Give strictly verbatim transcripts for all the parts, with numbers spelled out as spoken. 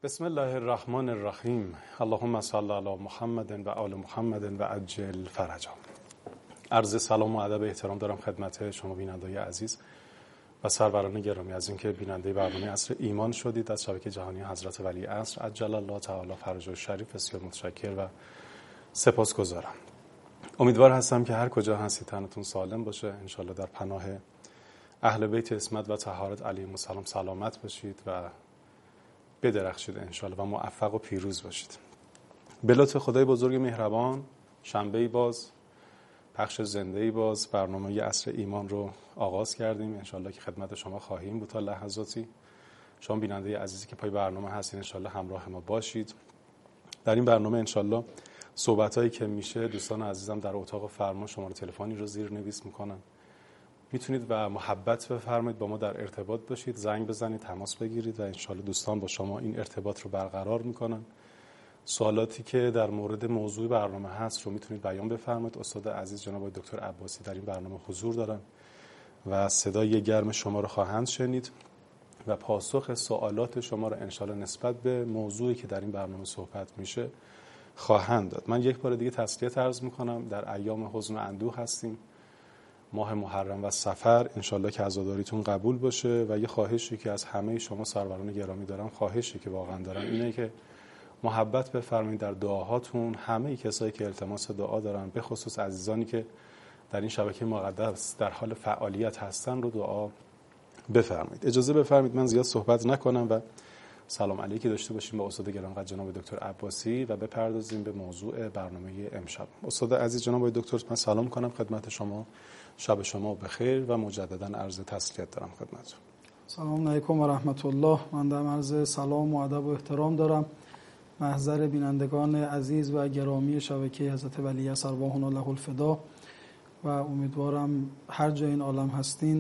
بسم الله الرحمن الرحیم. اللهم صل علی محمد و آل محمد و عجل فرجا. عرض سلام و ادب احترام دارم خدمت شما بینندگان عزیز و سروران گرامی از اینکه بیننده برنامه عصر ایمان شدید از شبکه جهانی حضرت ولی عصر عجل الله تعالی فرجه شریف. بسیار متشکر و سپاسگزارم. امیدوار هستم که هر کجا هستید تنتون سالم باشه، انشالله در پناه اهل بیت عصمت و طهارت علیهم السلام سلامت باشید و بدرخشید انشالله و موفق و پیروز باشید. به لطف خدای بزرگ مهربان شنبه‌ای باز پخش زنده‌ای باز برنامه عصر ایمان رو آغاز کردیم. انشالله که خدمت شما خواهیم بود تا لحظاتی. شما بیننده عزیزی که پای برنامه هستین انشالله همراه ما باشید. در این برنامه انشالله صحبتایی که میشه دوستان عزیزم در اتاق فرمان شماره تلفنی رو زیر نویس میکنن، میتونید و محبت بفرمایید با ما در ارتباط باشید، زنگ بزنید، تماس بگیرید و انشالله دوستان با شما این ارتباط رو برقرار میکنن. سوالاتی که در مورد موضوع برنامه هست رو میتونید بیان بفرمایید. استاد عزیز جناب دکتر عباسی در این برنامه حضور دارن و صدای گرم شما رو خواهند شنید و پاسخ سوالات شما رو انشالله نسبت به موضوعی که در این برنامه صحبت میشه خواهند داد. من یک بار دیگه تسلیت عرض میکنم. در ایام حزن و اندوه هستیم، ماه محرم و صفر، انشالله که عزاداریتون قبول باشه و یه خواهشی که از همه شما سروران گرامی دارم، خواهشی که واقعا دارم اینه که محبت بفرمایید در دعاهاتون. همه کسایی که التماس دعا دارن، به خصوص عزیزانی که در این شبکه مقدس در حال فعالیت هستن، رو دعا بفرمایید. اجازه بفرمایید من زیاد صحبت نکنم و سلام علیکی داشته باشیم با استاد گرامی جناب دکتر عباسی و بپردازیم به موضوع برنامه امشب. استاد عزیز جناب دکتر، من سلام کنم خدمت شما. شب شما بخیر و مجددا عرض تسلیت دارم خدمتتون. سلام علیکم و رحمت الله. من در عرض سلام و ادب و احترام دارم محضر بینندگان عزیز و گرامی شبکه حضرت ولی عصر ارواحنا له الفدا و امیدوارم هر جای این عالم هستین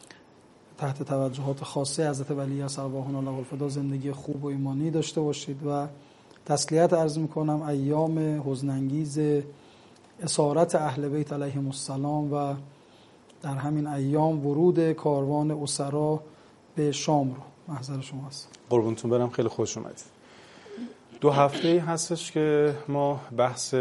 تحت توجهات خاصه حضرت ولی عصر ارواحنا له الفدا زندگی خوب و ایمانی داشته باشید و تسلیت عرض میکنم ایام حزن انگیز اسارت اهل بیت علیهم السلام و در همین ایام ورود کاروان اسرا به شام رو محضر شما هست. قربونتون برم، خیلی خوش اومدید. دو هفته هستش که ما بحث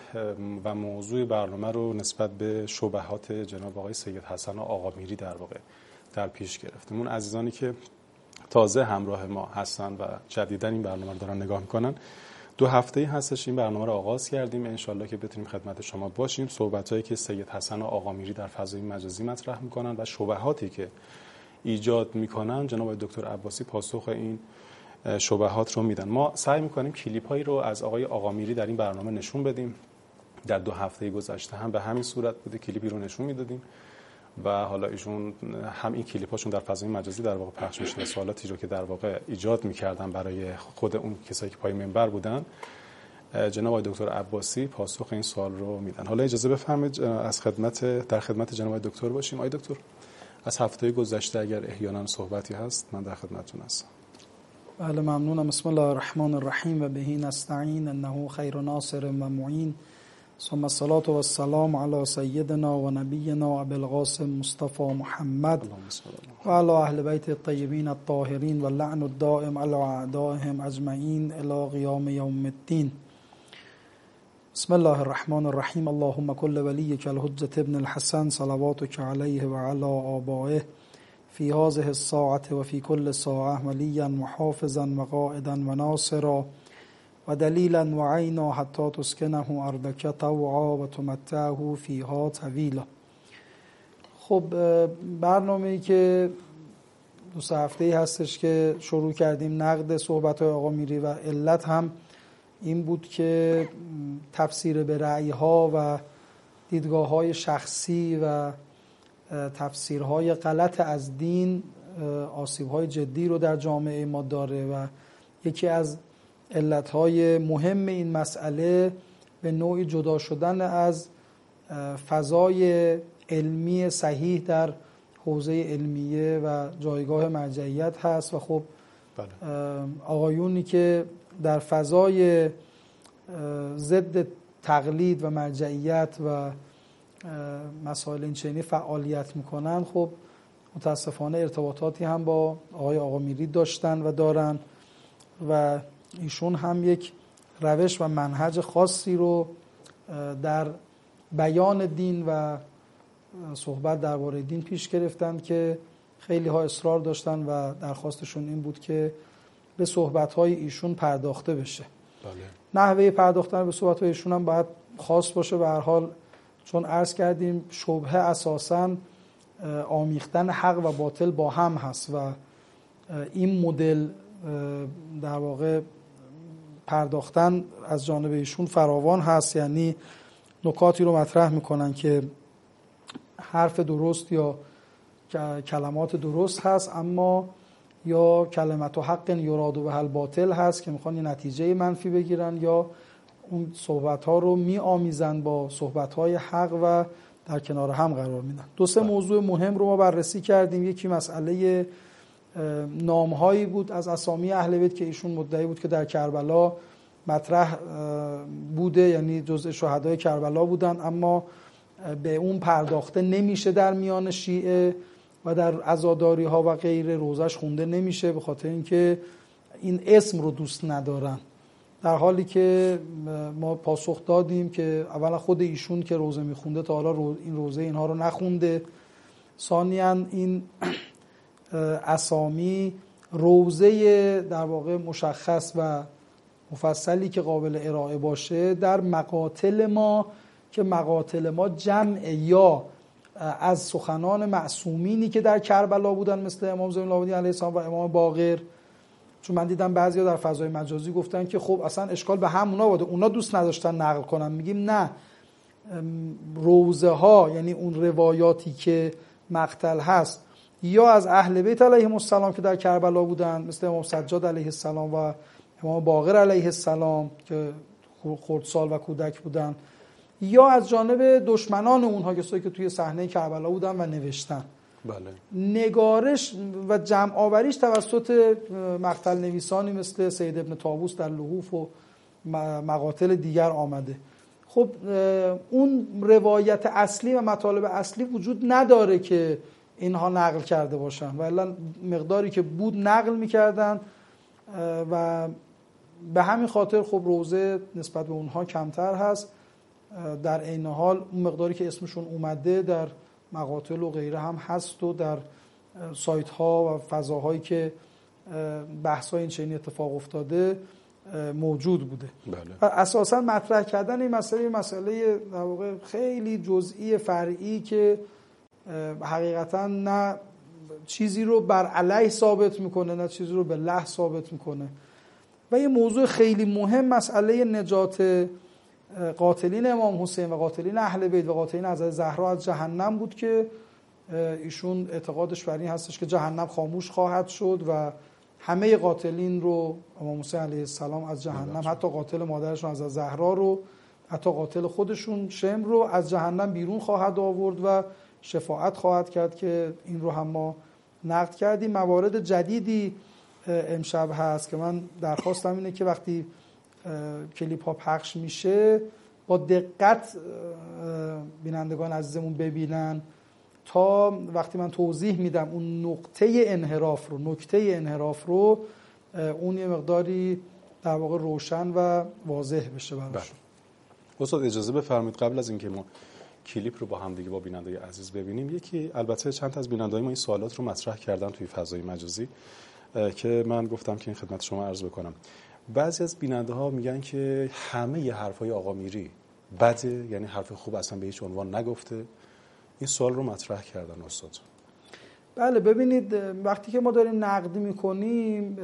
و موضوع برنامه رو نسبت به شبهات جناب آقای سید حسن آقامیری در واقع در پیش گرفتیم. اون عزیزانی که تازه همراه ما هستن و جدیداً این برنامه رو دارن نگاه میکنن، دو هفته‌ای هستش این برنامه رو آغاز کردیم. انشالله که بتونیم خدمت شما باشیم. صحبتایی که سید حسن آقامیری در فضای مجازی مطرح میکنن و شبهاتی که ایجاد میکنن، جناب دکتر عباسی پاسخ این شبهات رو میدن. ما سعی میکنیم کلیپایی رو از آقای آقامیری در این برنامه نشون بدیم. در دو هفته گذشته هم به همین صورت بوده، کلیپی رو نشون میدادیم و حالا ایشون هم این کلیپاشون در فضای مجازی در واقع پخش میشه و سوالاتی رو که در واقع ایجاد میکردن برای خود اون کسایی که پای منبر بودن، جناب دکتر عباسی پاسخ این سوال رو میدن. حالا اجازه بفرمایید از خدمت در خدمت جناب دکتر باشیم. آقای دکتر، از هفته گذشته اگر احیانا صحبتی هست من در خدمتتون هستم. بله ممنونم. بسم الله الرحمن الرحیم و بهی نستعین انه خیر ناصر و معین ثم الصلاة و السلام علی سیدنا و نبینا ابی القاسم مصطفى محمد و علی اهل بیت الطیبین الطاهرین و اللعن الدائم علی اعدائهم اجمعین الی قیام یوم الدین. بسم الله الرحمن الرحیم. اللهم کل ولیک الحجة ابن الحسن صلواتک علیه و علی آبائه فی هذه الساعة و فی کل ساعة ولیا محافظا و قائدا و ناصرا و دلیلا و عینا حتی تسکنه ارضک طوعا و تمتعه فیها طویلا. خب برنامه‌ای که دو سه هفته‌ای هستش که شروع کردیم نقد صحبت‌های آقا میری و علت هم این بود که تفسیر به رأی‌ها و دیدگاه‌های شخصی و تفسیرهای غلط از دین آسیب‌های جدی رو در جامعه ما داره و یکی از علتهای مهم این مسئله به نوعی جدا شدن از فضای علمی صحیح در حوزه علمیه و جایگاه مرجعیت هست و خب بله. آقایونی که در فضای ضد تقلید و مرجعیت و مسائل این چنینی فعالیت میکنن، خب متاسفانه ارتباطاتی هم با آقای آقامیری داشتن و دارن و ایشون هم یک روش و منهج خاصی رو در بیان دین و صحبت درباره دین پیش گرفتند که خیلی ها اصرار داشتن و درخواستشون این بود که به صحبت‌های ایشون پرداخته بشه. بله. نحوه پرداختن به صحبت‌های ایشون هم باید خاص باشه. به هر حال چون عرض کردیم شبهه اساساً آمیختن حق و باطل با هم هست و این مدل در واقع پرداختن از جانب ایشون فراوان هست، یعنی نکاتی رو مطرح میکنن که حرف درست یا کلمات درست هست، اما یا کلمت و حق یراد به الباطل هست که میخوان یه نتیجه منفی بگیرن، یا اون صحبت ها رو می آمیزن با صحبت های حق و در کنار هم قرار میدن. دو سه موضوع مهم رو ما بررسی کردیم. یکی مسئله نامهایی بود از اسامی اهل بیت که ایشون مدعی بود که در کربلا مطرح بوده، یعنی جزء شهدای کربلا بودن، اما به اون پرداخته نمیشه در میان شیعه و در عزاداری ها و غیره روزش خونده نمیشه به خاطر اینکه این اسم رو دوست ندارن، در حالی که ما پاسخ دادیم که اولا خود ایشون که روزه میخونده تا حالا این روزه اینها رو نخونده، ثانیاً این اسامی روزه در واقع مشخص و مفصلی که قابل ارائه باشه در مقاتل ما که مقاتل ما جمع یا از سخنان معصومینی که در کربلا بودن مثل امام زین العابدین علیه السلام و امام باقر. چون من دیدم بعضیا در فضای مجازی گفتن که خب اصلا اشکال به همونا بوده، اونا دوست نداشتن نقل کنن. میگیم نه، روزه ها یعنی اون روایاتی که مقتل هست یا از اهل بیت علیهم السلام که در کربلا بودن مثل امام سجاد علیه السلام و امام باقر علیه السلام که خردسال و کودک بودن، یا از جانب دشمنان اونها کسایی که توی صحنه کربلا بودن و نوشتن. بله. نگارش و جمع آوریش توسط مقتل نویسانی مثل سید ابن طاووس در لحوف و مقاتل دیگر آمده. خب اون روایت اصلی و مطالب اصلی وجود نداره که اینها نقل کرده باشن، و الا مقداری که بود نقل میکردن و به همین خاطر خب روزه نسبت به اونها کمتر هست. در عین حال اون مقداری که اسمشون اومده در مقاتل و غیره هم هست و در سایت ها و فضاهایی که بحث های این چنین اتفاق افتاده موجود بوده. بله. اساسا مطرح کردن این مسئله مسئله در واقع خیلی جزئی فرعی که حقیقتا نه چیزی رو بر علیه ثابت میکنه نه چیزی رو به له ثابت میکنه. و یه موضوع خیلی مهم مسئله نجات قاتلین امام حسین و قاتلین اهل بیت و قاتلین حضرت زهرا از جهنم بود که ایشون اعتقادش بر این هستش که جهنم خاموش خواهد شد و همه قاتلین رو امام حسین علیه السلام از جهنم، حتی قاتل مادرشون حضرت زهرا رو، حتی قاتل خودشون شم رو از جهنم بیرون خواهد آورد و شفاعت خواهد کرد که این رو هم ما نقد کردیم. موارد جدیدی امشب هست که من درخواستم اینه که وقتی کلیپ ها پخش میشه با دقت بینندگان عزیزمون ببینن تا وقتی من توضیح میدم اون نقطه انحراف رو نکته انحراف رو اون یه مقداری در واقع روشن و واضح بشه براشون. استاد اجازه بفرمایید قبل از اینکه ما کلیپ رو با هم دیگه با بینندگان عزیز ببینیم، یکی البته چند تا از بینندگان ما این سوالات رو مطرح کردن توی فضای مجازی که من گفتم که این خدمت شما عرض بکنم. بعضی از بیننده ها میگن که همه ی حرفای آقا میری بده، یعنی حرف خوب اصلا به هیچ عنوان نگفته. این سوال رو مطرح کردن استاد. بله، ببینید وقتی که ما داریم نقد میکنیم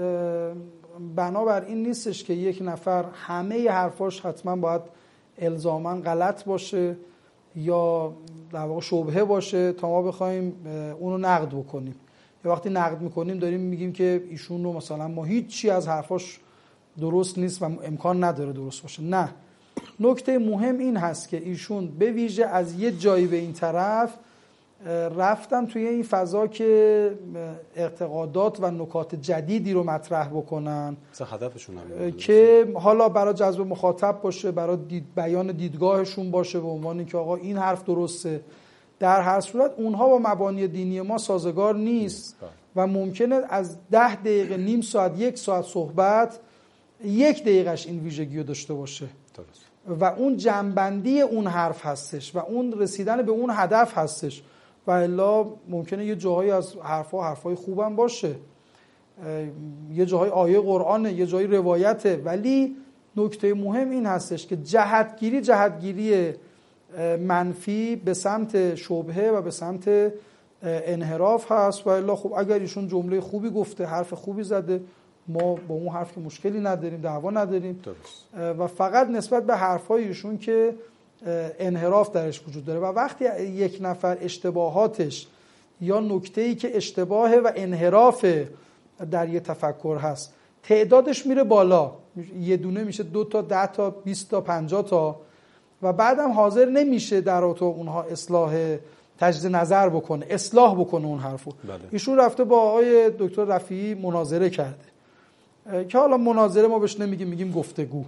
بنابر این نیستش که یک نفر همه ی حرفاش حتما باید الزاما غلط باشه یا در واقع شبهه باشه تا ما بخوایم اونو نقد بکنیم. یا وقتی نقد میکنیم داریم میگیم که ایشون رو مثلا ما هیچی از حرفاش درست نیست و امکان نداره درست باشه. نه، نکته مهم این هست که ایشون به ویژه از یه جایی به این طرف رفتن توی این فضا که اعتقادات و نکات جدیدی رو مطرح بکنن هدفشون که حالا برای جذب مخاطب باشه، برای دید بیان دیدگاهشون باشه به عنوان که آقا این حرف درسته. در هر صورت اونها با مبانی دینی ما سازگار نیست و ممکنه از ده دقیقه نیم ساعت یک ساعت صحبت یک دقیقش این ویژگی رو داشته باشه درست. و اون جنبندی اون حرف هستش و اون رسیدن به اون هدف هستش و الا ممکنه یه جاهایی از حرفا حرفای خوبم باشه، یه جاهای آیه قرآنه، یه جایی روایته، ولی نکته مهم این هستش که جهتگیری جهتگیری منفی به سمت شبهه و به سمت انحراف هست و الا خب اگر ایشون جمله خوبی گفته، حرف خوبی زده، ما با اون حرف که مشکلی نداریم، دعوا نداریم. درست. و فقط نسبت به حرفای ایشون که انحراف درش وجود داره و وقتی یک نفر اشتباهاتش یا نکته‌ای که اشتباه و انحراف در یه تفکر هست تعدادش میره بالا، یه دونه میشه دو تا، ده تا، بیست تا، پنجاه تا و بعدم حاضر نمیشه در تو اونها اصلاح تجدید نظر بکنه، اصلاح بکنه اون حرفو. بله. ایشون رفته با آقای دکتر رفیعی مناظره کرده که حالا مناظره ما بهش نمیگیم، میگیم گفتگو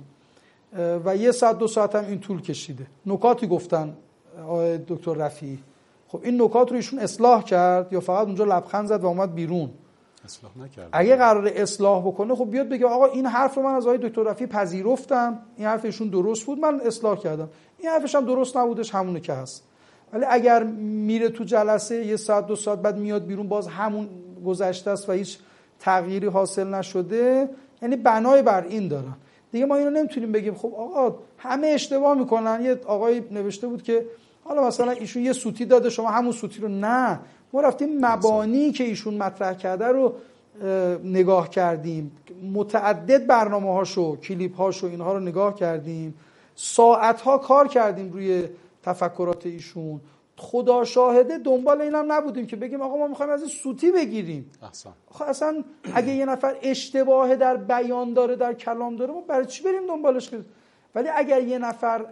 و یه ساعت دو ساعت هم این طول کشیده. نکاتی گفتن آقای دکتر رفیعی، خب این نکات رو ایشون اصلاح کرد یا فقط اونجا لبخند زد و اومد بیرون؟ اصلاح نکرد. اگه قراره اصلاح بکنه خب بیاد بگه آقا این حرف رو من از آقای دکتر رفیعی پذیرفتم، این حرف ایشون درست بود، من اصلاح کردم، این حرفش هم درست نبودش، همونه که هست. ولی اگر میره تو جلسه یه ساعت دو ساعت بعد میاد بیرون باز همون گذشته است و هیچ تغییری حاصل نشده، یعنی بنای بر این دارن دیگه. ما اینو نمیتونیم بگیم خب آقا همه اشتباه میکنن. یه آقای نوشته بود که حالا مثلا ایشون یه سوتی داده شما همون سوتی رو، نه، ما رفتیم مبانی که ایشون مطرح کرده رو نگاه کردیم، متعدد برنامه‌هاشو، کلیپ‌هاشو، اینها رو نگاه کردیم، ساعت‌ها کار کردیم روی تفکرات ایشون. خدا شاهده دنبال اینم نبودیم که بگیم آقا ما می‌خوایم از این سوتی بگیریم. احسن. آخه اصلا اگه یه نفر اشتباه در بیان داره، در کلام داره، ما برای چی بریم دنبالش؟ ولی اگر یه نفر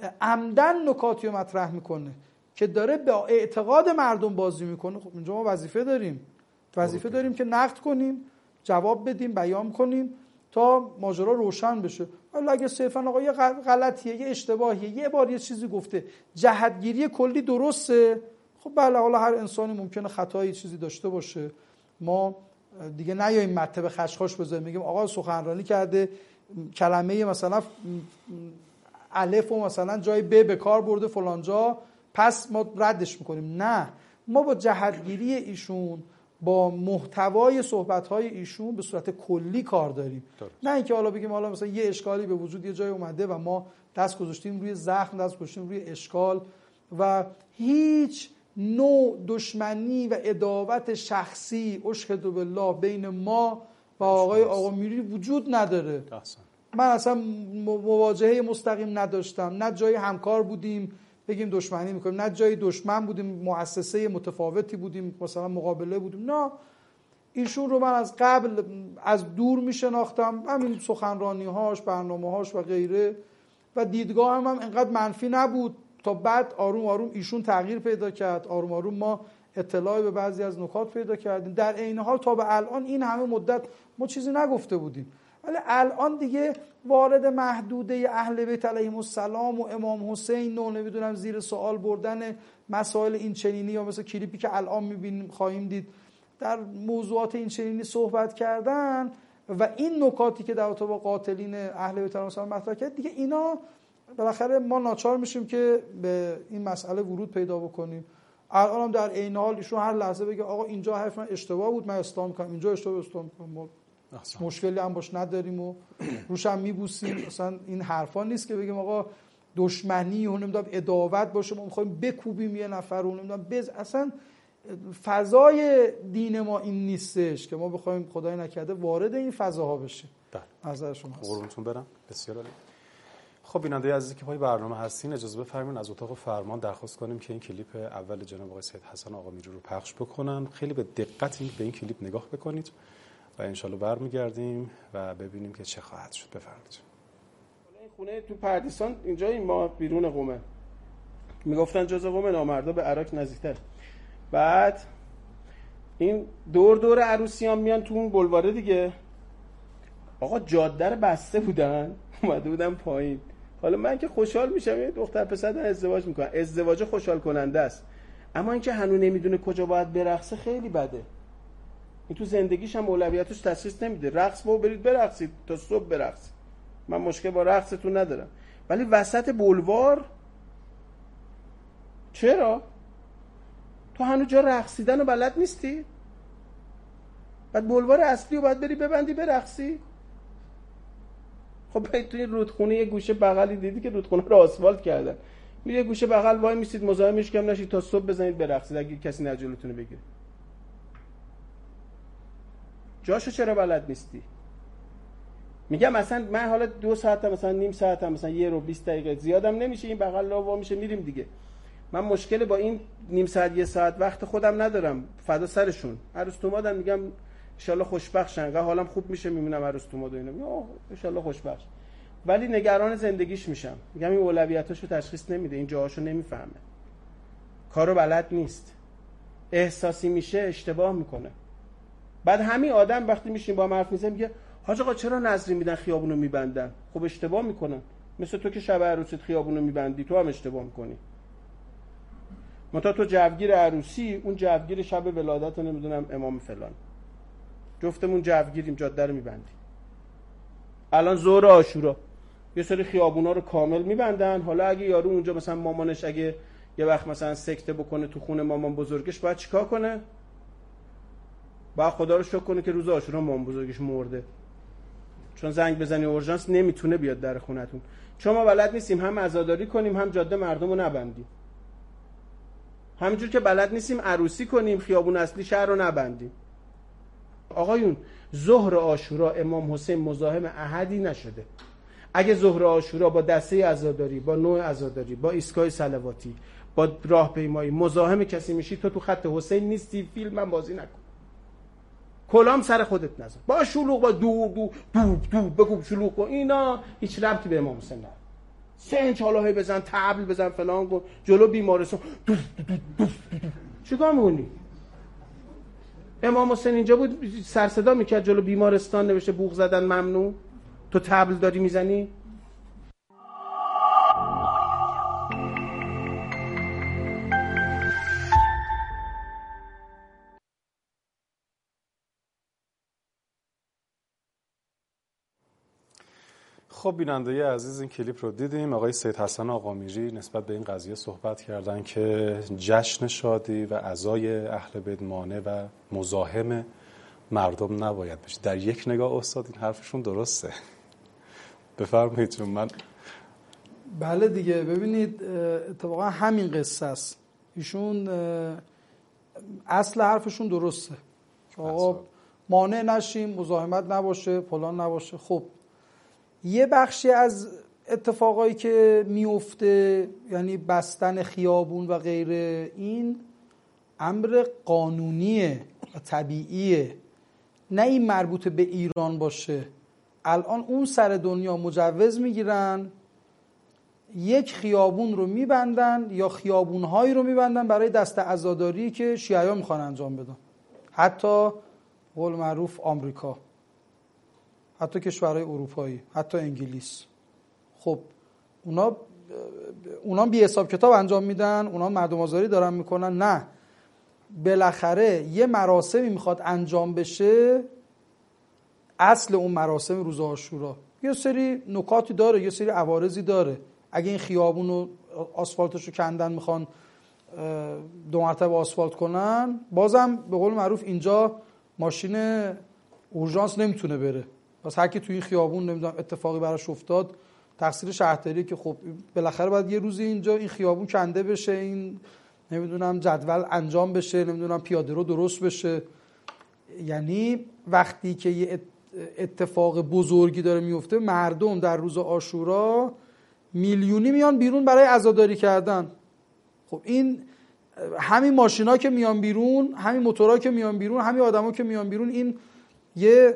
عمدن نکاتی رو مطرح میکنه که داره به اعتقاد مردم بازی میکنه، خب اینجا ما وظیفه داریم وظیفه داریم که نقد کنیم، جواب بدیم، بیان کنیم تا ماجرا روشن بشه. ولی اگه صرفا آقا یه غلطیه، یه اشتباهیه، یه بار یه چیزی گفته، جهتگیری کلی درسته، خب بله حالا هر انسانی ممکنه خطایی چیزی داشته باشه. ما دیگه نیاییم مطلب خشخاش بزنیم میگیم آقا سخنرانی کرده کلمه مثلا الف و مثلا جای ب به کار برده فلان جا، پس ما ردش میکنیم. نه، ما با جهتگیری ایشون، با محتوای صحبت‌های ایشون به صورت کلی کار داریم. درست. نه اینکه حالا بگیم حالا مثلا یه اشکالی به وجود یه جای اومده و ما دست گذاشتیم روی زخم، دست گذاشتیم روی اشکال و هیچ نوع دشمنی و عداوت شخصی اشهد بالله بین ما و آقای آقا میری وجود نداره. احسن. من اصلا مواجهه مستقیم نداشتم، نه جای همکار بودیم بگیم دشمنی میکنیم، نه جای دشمن بودیم مؤسسه متفاوتی بودیم مثلا مقابله بودیم، نه. ایشون رو من از قبل از دور میشناختم، همین سخنرانی‌هاش، برنامه‌هاش و غیره، و دیدگاه هم, هم انقدر منفی نبود تا بعد آروم آروم ایشون تغییر پیدا کرد، آروم آروم ما اطلاعی به بعضی از نکات پیدا کردیم. در عین حال تا به الان این همه مدت ما چیزی نگفته بودیم، ولی الان دیگه وارد محدوده اهل بیت علیهم السلام و امام حسین و نمیدونم زیر سوال بردن مسائل این چنینی یا مثلا کلیپی که الان میبینیم خواهیم دید در موضوعات این چنینی صحبت کردن و این نکاتی که در رابطه با قاتلین اهل بیت علیهم السلام مطرح کرد، دیگه اینا بالاخره ما ناچار میشیم که به این مسئله ورود پیدا بکنیم. الان هم در عین حال ایشون هر لحظه بگه آقا اینجا حرف من اشتباه بود، من اصلاح میکنم، اینجا اشتباه اصلاح میکنم، مشکلی هم باش نداریم و روش هم میبوسیم. مثلا این حرفا نیست که بگیم آقا دشمنی و نمیدونم عداوت باشه ما میخوایم بکوبیم یه نفر رو نمیدونم بز، اصلا فضای دین ما این نیستش که ما بخوایم خدای نکرده وارد این فضاها بشیم. نظر شما هست؟ قربونتون برم. بسیار عالی. خب بیننده عزیزی که پای برنامه هستین اجازه بفرمایید از اتاق فرمان درخواست کنیم که این کلیپ اول جناب آقای سید حسن آقا میری رو پخش بکنن. خیلی به دقت به این کلیپ نگاه بکنید و انشالله برمیگردیم و ببینیم که چه خواهد شد. بفرمایید. این خونه تو پردیسان اینجا، این ما بیرون قم، میگفتن جزء قم نامردا به عراق نزدیکتر. بعد این دور دور عروسیان میان تو اون بلواره دیگه، آقا جاده رو بسته بودن اومده بودن پایین. حالا من که خوشحال میشم یه دختر پسر دارن ازدواج میکنن، ازدواج خوشحال کننده است، اما اینکه هنوز نمیدونه کجا باید برقصه خیلی بده. این تو زندگیش هم اولویتش تشخیص نمیده. رقص با برید برقصید تا صبح برقصید، من مشکل با رقصتون ندارم، ولی وسط بلوار چرا؟ تو هنوز جا رقصیدن رو بلد نیستی؟ بعد بلوار اصلی رو باید بری ببندی برقصی؟ خب باید توی رودخونه یه گوشه بغلی دیدی که رودخونه رو آسفالت کردن، میره گوشه بغل وای میستید مزاحمش کم نشید تا صبح بزنید برقصید اگه کسی نجلتونه بگیره. جاشو چرا بلد نیستی؟ میگم مثلا من حالا دو ساعت مثلا نیم ساعت مثلا یه رو بیست دقیقه زیادم نمیشه، این بغل لا وا میشه میریم دیگه. من مشکل با این نیم ساعت یه ساعت وقت خودم ندارم، فدا سرشون. عروس تومادن میگم ان شاءالله خوشبخت شن، حالم خوب میشه میبینم عروس توماد و اینا، میگم ان شاءالله خوشبخت. ولی نگران زندگیش میشم، میگم این اولویتاشو تشخیص نمیده، این جاهاشو نمیفهمه، کارو بلد نیست، احساسی میشه اشتباه میکنه. بعد همین آدم وقتی میشین با هم حرف میزنه میگه حاج آقا چرا نظری میدن خیابونو میبندن؟ خب اشتباه میکنن، مثل تو که شب عروسیت خیابونو میبندی تو هم اشتباه میکنی. منتها تو جوگیر عروسی، اون جوگیر شب ولادت نمیدونم امام فلان، جفتمون جوگیریم جاده رو میبندیم. الان ظهر عاشورا یه سری خیابونا رو کامل میبندن، حالا اگه یارو اونجا مثلا مامانش اگه یه وقت مثلا سکته بکنه تو خونه مامان بزرگش، باید چیکار کنه؟ باید خدا رو شکر کنه که روز عاشورا مامان بزرگش مرده، چون زنگ بزنی اورژانس نمیتونه بیاد در خونتون، چون ما بلد نیستیم هم عزاداری کنیم هم جاده مردم رو نبندیم. همینجور که بلد نیستیم عروسی کنیم خیابون اصلی شهر رو نبندیم. آقایون ظهر عاشورا امام حسین مزاحم احدی نشده. اگه ظهر عاشورا با دسته عزاداری، با نوع عزاداری، با ایستگاه صلواتی، با راهپیمایی مزاحم کسی میشی، تو تو خط حسین نیستی، فیلم من بازی نکن، کلام سر خودت نذار، با شلوغ با دو دو دو دو بگو شلوغ کن، اینا هیچ ربطی به امام حسین نداره. سه چالاهی بزن، طبل بزن، فلان کن، جلو بیمارستان چیکار می‌کنی؟ امام حسین اینجا بود سر صدا میکرد جلو بیمارستان نوشته بوق زدن ممنوع، تو طبل داری میزنی؟ خب بیننده عزیز این کلیپ رو دیدیم. آقای سید حسن آقامیری نسبت به این قضیه صحبت کردن که جشن شادی و عزای اهل بیت مانع و مزاحم مردم نباید بشه. در یک نگاه استاد این حرفشون درسته. بفرمایید. چون من بله دیگه، ببینید اتفاقا همین قصه است. ایشون اصل حرفشون درسته که آقا مانع نشیم، مزاحمت نباشه، فلان نباشه. خب یه بخشی از اتفاقایی که میفته، یعنی بستن خیابون و غیره، این امر قانونیه و طبیعیه، نه این مربوط به ایران باشه. الان اون سر دنیا مجوز میگیرن، یک خیابون رو میبندن یا خیابونهایی رو میبندن برای دست عزاداری که شیعه ها میخوان انجام بدن، حتی قول معروف آمریکا، حتی کشورهای اروپایی، حتی انگلیس. خب اونا اونا بی حساب کتاب انجام میدن، اونا مردم آزاری دارن میکنن؟ نه، بالاخره یه مراسمی میخواد انجام بشه. اصل اون مراسم روز عاشورا یه سری نکاتی داره، یه سری عوارضی داره. اگه این خیابون و آسفالتشو کندن میخوان دو مرتبه آسفالت کنن، بازم به قول معروف اینجا ماشین اورژانس نمیتونه بره. پس هر کی توی این خیابون نمیدونم اتفاقی براش افتاد، تقصیر شهرداریه که خب بالاخره باید یه روزی اینجا این خیابون کنده بشه، این نمیدونم جدول انجام بشه، نمیدونم پیاده رو درست بشه. یعنی وقتی که یه اتفاق بزرگی داره میفته، مردم در روز عاشورا میلیونی میان بیرون برای عزاداری کردن. خب این همین ماشینا که میان بیرون، همین موتورها که میان بیرون، همین آدما که میان بیرون، این یه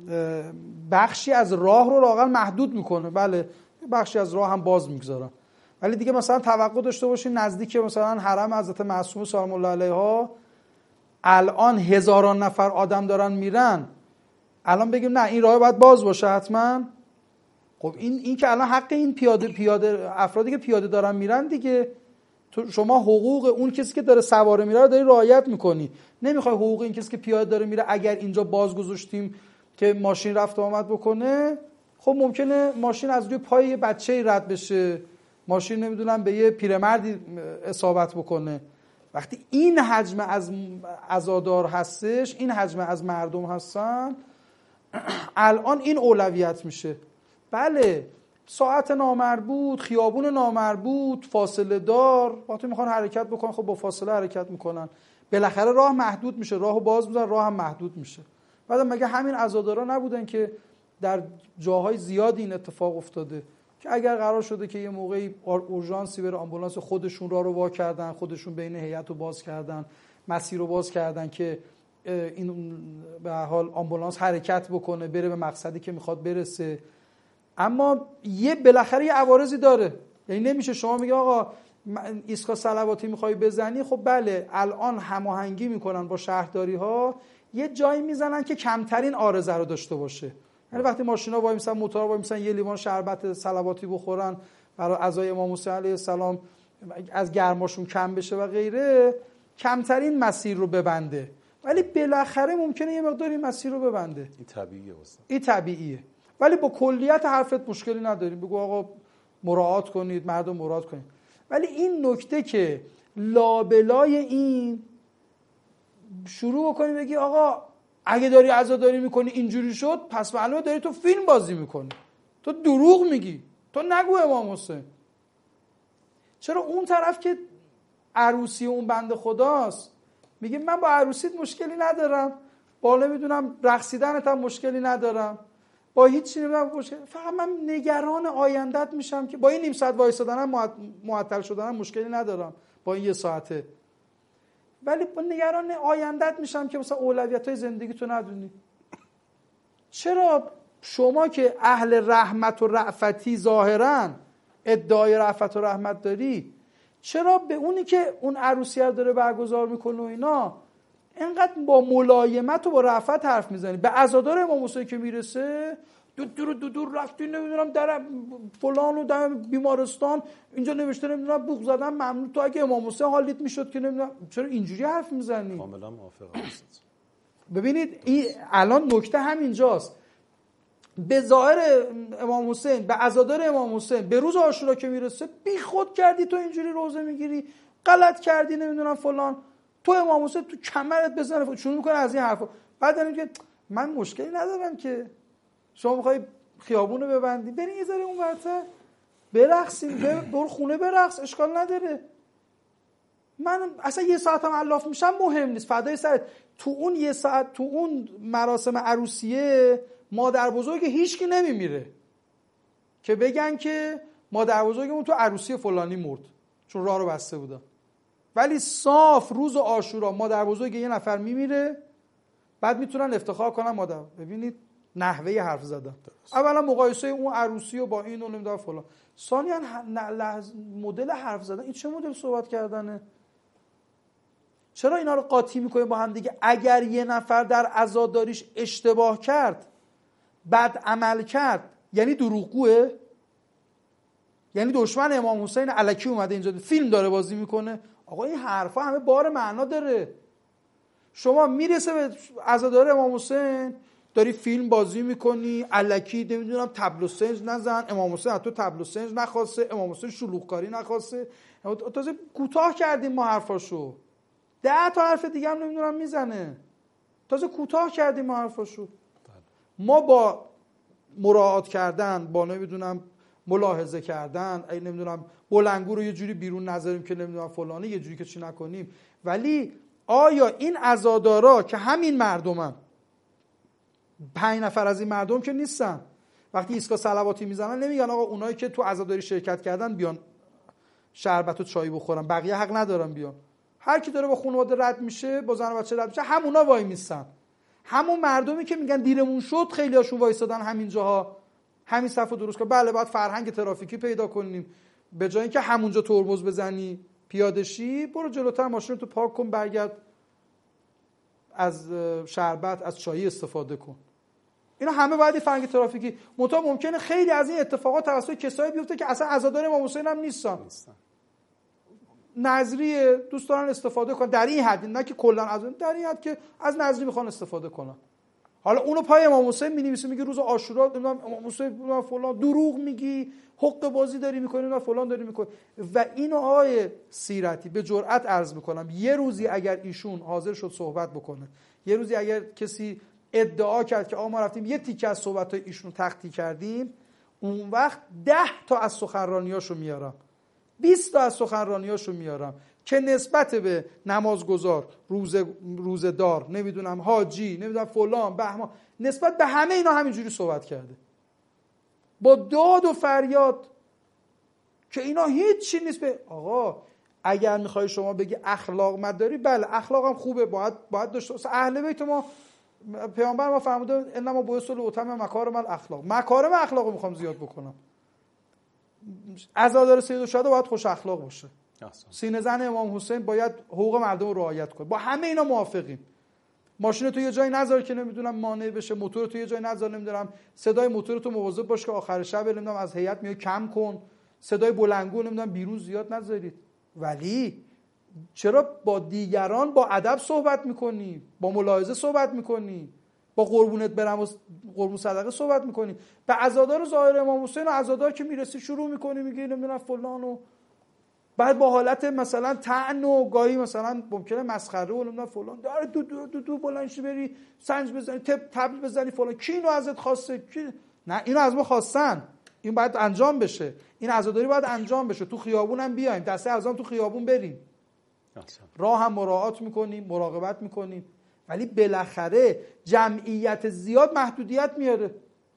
بخشی از راه رو لااقل محدود میکنه. بله بخشی از راه هم باز میگذارن، ولی دیگه مثلا توقع داشته باشین نزدیک مثلا حرم حضرت معصومه سلام الله علیها الان هزاران نفر آدم دارن میرن، الان بگیم نه این راه باید باز باشه حتما. خب این این که الان حق این پیاده پیاده افرادی که پیاده دارن میرن دیگه، تو شما حقوق اون کسی که داره سواره میره رو داری رعایت میکنی، نمیخوای حقوق این کسی که پیاده داره میره اگر اینجا باز گذاشتیم که ماشین رفت و آمد بکنه، خب ممکنه ماشین از روی پای یه بچه‌ای رد بشه، ماشین نمیدونم به یه پیرمردی اصابت بکنه. وقتی این حجم از عزادار هستش، این حجم از مردم هستن، الان این اولویت میشه. بله ساعت نامربوط، خیابون نامربوط، فاصله دار، وقتی میخوان حرکت بکنن خب با فاصله حرکت میکنن، بالاخره راه محدود میشه، راهو باز میذارن، راه هم محدود میشه. بعد مگه همین عزادارا نبودن که در جاهای زیادی این اتفاق افتاده که اگر قرار شده که یه موقعی اورژانسی بره آمبولانس، خودشون راه رو وا کردن، خودشون بین هیئت رو باز کردن، مسیر رو باز کردن که این به هر حال آمبولانس حرکت بکنه بره به مقصدی که میخواد برسه. اما یه بالاخره یه عوارضی داره، یعنی نمیشه شما میگه آقا ایستگاه صلواتی میخوای بزنی، خب بله الان هماهنگی میکنن با شهرداری ها، یه جایی میزنن که کمترین عارضه رو داشته باشه. یعنی وقتی ماشینا وای میسن، موتورا وای میسن، یه لیوان شربت صلواتی بخورن برای عزای امام حسین علیه السلام از گرماشون کم بشه و غیره، کمترین مسیر رو ببنده، ولی بالاخره ممکنه یه مقداری مسیر رو ببنده. این طبیعیه استاد. این طبیعیه. ولی با کلیت حرفت مشکلی نداریم، بگو آقا مراعات کنید، مردم مراعات کنید. ولی این نکته که لابلای این شروع بکنی بگی آقا اگه داری عزاداری میکنی اینجوری شد، پس معلومه داری تو فیلم بازی میکنی، تو دروغ میگی، تو نگو امام حسین. چرا اون طرف که عروسی اون بنده خداست میگه من با عروسیت مشکلی ندارم، بالا میدونم رقصیدنت هم مشکلی ندارم، با هیچ چیزی نمیدونم مشکل، فقط من نگران آیندت میشم که با این نیم ساعت وایسادنم معطل شدنم مشکلی ندارم با این یه ساعته، ولی با نگران آیندت میشم که مثلا اولویت‌های زندگی تو ندونی. چرا شما که اهل رحمت و رأفتی ظاهراً ادعای رأفت و رحمت داری، چرا به اونی که اون عروسی رو داره برگزار میکنه و اینا اینقدر با ملایمت و با رأفت حرف میزنی؟ به عزادار امام حسین که میرسه دو دور دو دور رفتی نمیدونم در فلان و در بیمارستان اینجا نوشته نمیدونم بوق زدن ممنوع، تو اگه امام حسین حالیت میشد که نمیدونم، چرا اینجوری حرف میزنی؟ کاملا موافقم. ببینید این الان نکته همینجاست. به ظاهر امام حسین، به عزادار امام حسین به روز عاشورا که میرسه بی خود کردی تو اینجوری روزه میگیری، غلط کردی نمیدونم فلان، تو امام حسین تو کمرت بزنه، شروع میکنه از این حرفا. بعد میگه من مشکلی ندارم که شما میخوای خیابونو ببندی، برین یه ذره اون ورتر برقصیم، برو خونه برقص، اشکال نداره، من اصلا یه ساعت هم علاف میشم مهم نیست، فدای سرت. تو اون یه ساعت تو اون مراسم عروسیه مادر بزرگ هیچکی نمیمیره که بگن که مادر بزرگمون تو عروسی فلانی مرد چون راه رو بسته بودن، ولی صاف روز عاشورا مادر بزرگ یه نفر میمیره، بعد میتونن افتخار کنن مادر. ببینید نحوه حرف زدن، اولا مقایسه اون عروسی و با این و نمیدونم فلان، ثانیاً مدل حرف زدن، این چه مدل صحبت کردنه؟ چرا اینا رو قاطی میکنه با هم دیگه؟ اگر یه نفر در عزاداریش اشتباه کرد، بد عمل کرد، یعنی دروغگوه؟ یعنی دشمن امام حسین الکی اومده اینجا فیلم داره بازی میکنه؟ آقا این حرفا همه بار معنا داره. شما میرسه به عزادار امام حسین داری فیلم بازی میکنی، الکی نمیدونم تبل و سنج نزن، امام حسین تو تبل و سنج نخواسته، امام حسین شلوغکاری نخواسته، تازه کوتاه کردیم ما حرفاشو، ده تا حرف دیگه هم نمیدونم میزنه، تازه کوتاه کردیم ما حرفاشو. ما با مراعات کردن، با نمیدونم ملاحظه کردن، ای نمیدونم بلنگو رو یه جوری بیرون نذاریم که نمیدونم فلانی، یه جوری که چی نکنیم، ولی آیا این عزادارا که همین مردمن، پنج نفر از این مردم که نیستن، وقتی ایستگاه صلواتی میزنن نمیگن آقا اونایی که تو عزاداری شرکت کردن بیان شربت و چای بخورن، بقیه حق ندارن بیان. هر کی داره با خانواده رد میشه، با زن و بچه رد میشه، همونا وای میستن. همون مردمی که میگن دیرمون شد خیلی هاشون وایسادن همین جاها، همین صفو درست کن. بله باید فرهنگ ترافیکی پیدا کنیم، به جای اینکه همونجا ترمز بزنی پیاده شی، برو جلوتر ماشین تو پارک کن، برگرد از شربت از چای استفاده کن. اینا همه باید فرهنگ ترافیکی. منتها ممکنه خیلی از این اتفاقات توسط کسایی بیفته که اصلا عزادار امام حسین هم نیستن. نظریه دوست دارن استفاده کنن در این حد، نه که کلا از اون، در این حد که از نظری میخوان استفاده کنن. حالا اونو پای امام حسین می‌نویسه، میگه روز عاشورا نمیدونم امام حسین فلان دروغ میگی، حق بازی داری میکنی، نه فلان داری میکنی. و اینو آقای سیرتی به جرئت عرض میکنم، یه روزی اگر ایشون حاضر شد صحبت بکنه، یه روزی اگر کسی ادعا کرد که آقا ما رفتیم یه تیکه از صحبت‌های ایشونو تخطی کردیم، اون وقت ده تا از سخنرانیاشو میارم، بیست تا از سخنرانیاشو میارم که نسبت به نمازگزار، روزه روزه‌دار، نمیدونم حاجی، نمیدونم فلان بهمان، نسبت به همه اینا همینجوری صحبت کرده با داد و فریاد که اینا هیچ چی نیست. به آقا اگر میخوای شما بگی اخلاق مداری، بله اخلاق هم خوبه، باید باید داشته باشه. اهل بیت ما پیامبر ما فرموده انما بعثت لاتم مکارم الاخلاق، مکارم اخلاقو میخوام زیاد بکنم. عزادار سید الشهدا باید خوش اخلاق باشه، سینه زن امام حسین باید حقوق مردم رو رعایت کنه. با همه اینا موافقیم. ماشین تو یه جایی نذار که نمیدونم مانع بشه، موتور تو یه جایی نذار، نمیدونم صدای موتور تو مواظب باش که آخر شب نمیدونم از هیئت میای کم کن، صدای بلندگو نمیدونم بیرون زیاد نذارید. ولی چرا با دیگران با ادب صحبت میکنی، با ملاحظه صحبت میکنی، با قربونت برم و قربون صدقه صحبت میکنی؟ به عزادار ظاهر امام حسین و عزادار که میرسی شروع میکنی میگی نمیدونم فلانو، بعد با حالت مثلا طعن و گاهی مثلا ممکنه مسخره و نمیدونم فلان داره دو دو دو, دو بلندشی بری سنج بزنی تپ تبل بزنی فلان، کی اینو ازت خواسته؟ کی؟ نه اینو از ما خواستن، این باید انجام بشه، این عزاداری باید انجام بشه، تو خیابون هم بیایم، دسته اعظم تو خیابون بریم، راه هم مراعات میکنیم، مراقبت میکنیم. ولی بالاخره جمعیت زیاد محدودیت میاره.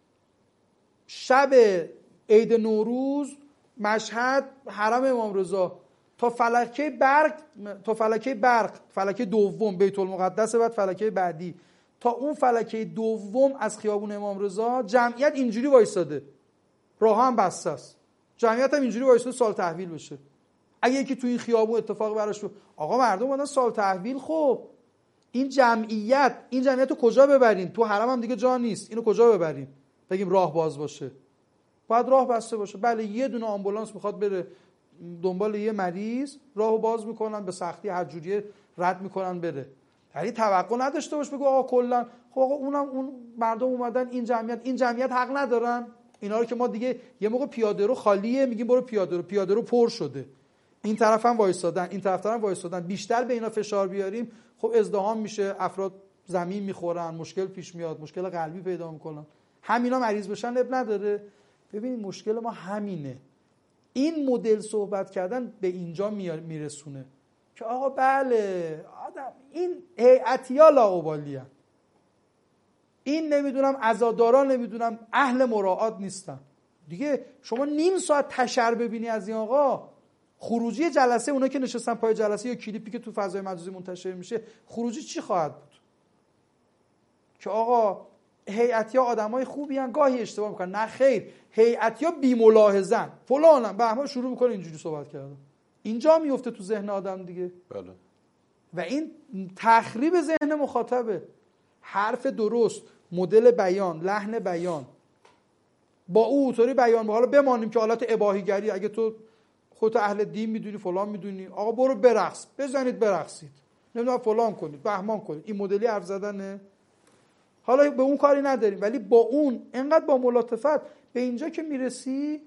شب عید نوروز مشهد حرم امام رضا تا فلکه برق تا فلکه برق فلکه دوم بیت المقدس، بعد فلکه بعدی تا اون فلکه دوم از خیابون امام رضا جمعیت اینجوری وایساده، راه هم بسته است، جمعیت هم اینجوری وایساده سال تحویل بشه. اگه یکی تو این خیابون اتفاق براش تو آقا مردم اومدن سال تحویل، خب این جمعیت این جمعیت رو کجا ببریم؟ تو حرم هم دیگه جا نیست، اینو کجا ببریم؟ بگیم راه باز باشه؟ باید راه بسته باشه. بله یه دونه آمبولانس میخواد بره دنبال یه مریض، راهو باز میکنن، به سختی هر جوری رد میکنن بره. ولی توقع نداشته باش بگو آقا کلا خب آقا اونم اون مردم اومدن، این جمعیت این جمعیت حق ندارن. اینا رو که ما دیگه یه موقع پیاده رو خالیه میگیم برو پیاده رو، پیاده رو پر شده، این طرف هم وایسادن، این طرف هم وایسادن، بیشتر به اینا فشار بیاریم خب ازدحام میشه، افراد زمین میخورن، مشکل پیش میاد، مشکل قلبی پیدا میکنن، همینا مریض بشن اب نداره. ببینید مشکل ما همینه، این مدل صحبت کردن به اینجا میرسونه که آقا بله آدم این هیئتیا لاابالی ان، این نمیدونم عزاداران نمیدونم اهل مراعات نیستن دیگه. شما نیم ساعت تشر ببینی از این آقا، خروجی جلسه اونا که نشستن پای جلسه یا کلیپی که تو فضای مجازی منتشر میشه، خروجی چی خواهد بود؟ که آقا هیئتیا آدمای خوبی ان، گاهی اشتباه میکنن. نه خیر، هیئتیا بی ملاحظه‌ن، فلانن، بهمان شروع میکنه اینجوری صحبت کردن. اینجا میفته تو ذهن آدم دیگه. بله. و این تخریب ذهن مخاطبه. حرف درست، مدل بیان، لحن بیان، با او طوری بیان. حالا بمانیم که حالت اباحیگری، اگه تو خودت اهل دین میدونی فلان میدونی، آقا برو برقص، بزنید برقصید، نمیدونم فلان کنید، بهمان کنید، این مدلی حرف زدنه. حالا به اون کاری نداریم، ولی با اون انقدر با ملاطفت به اینجا که میرسی،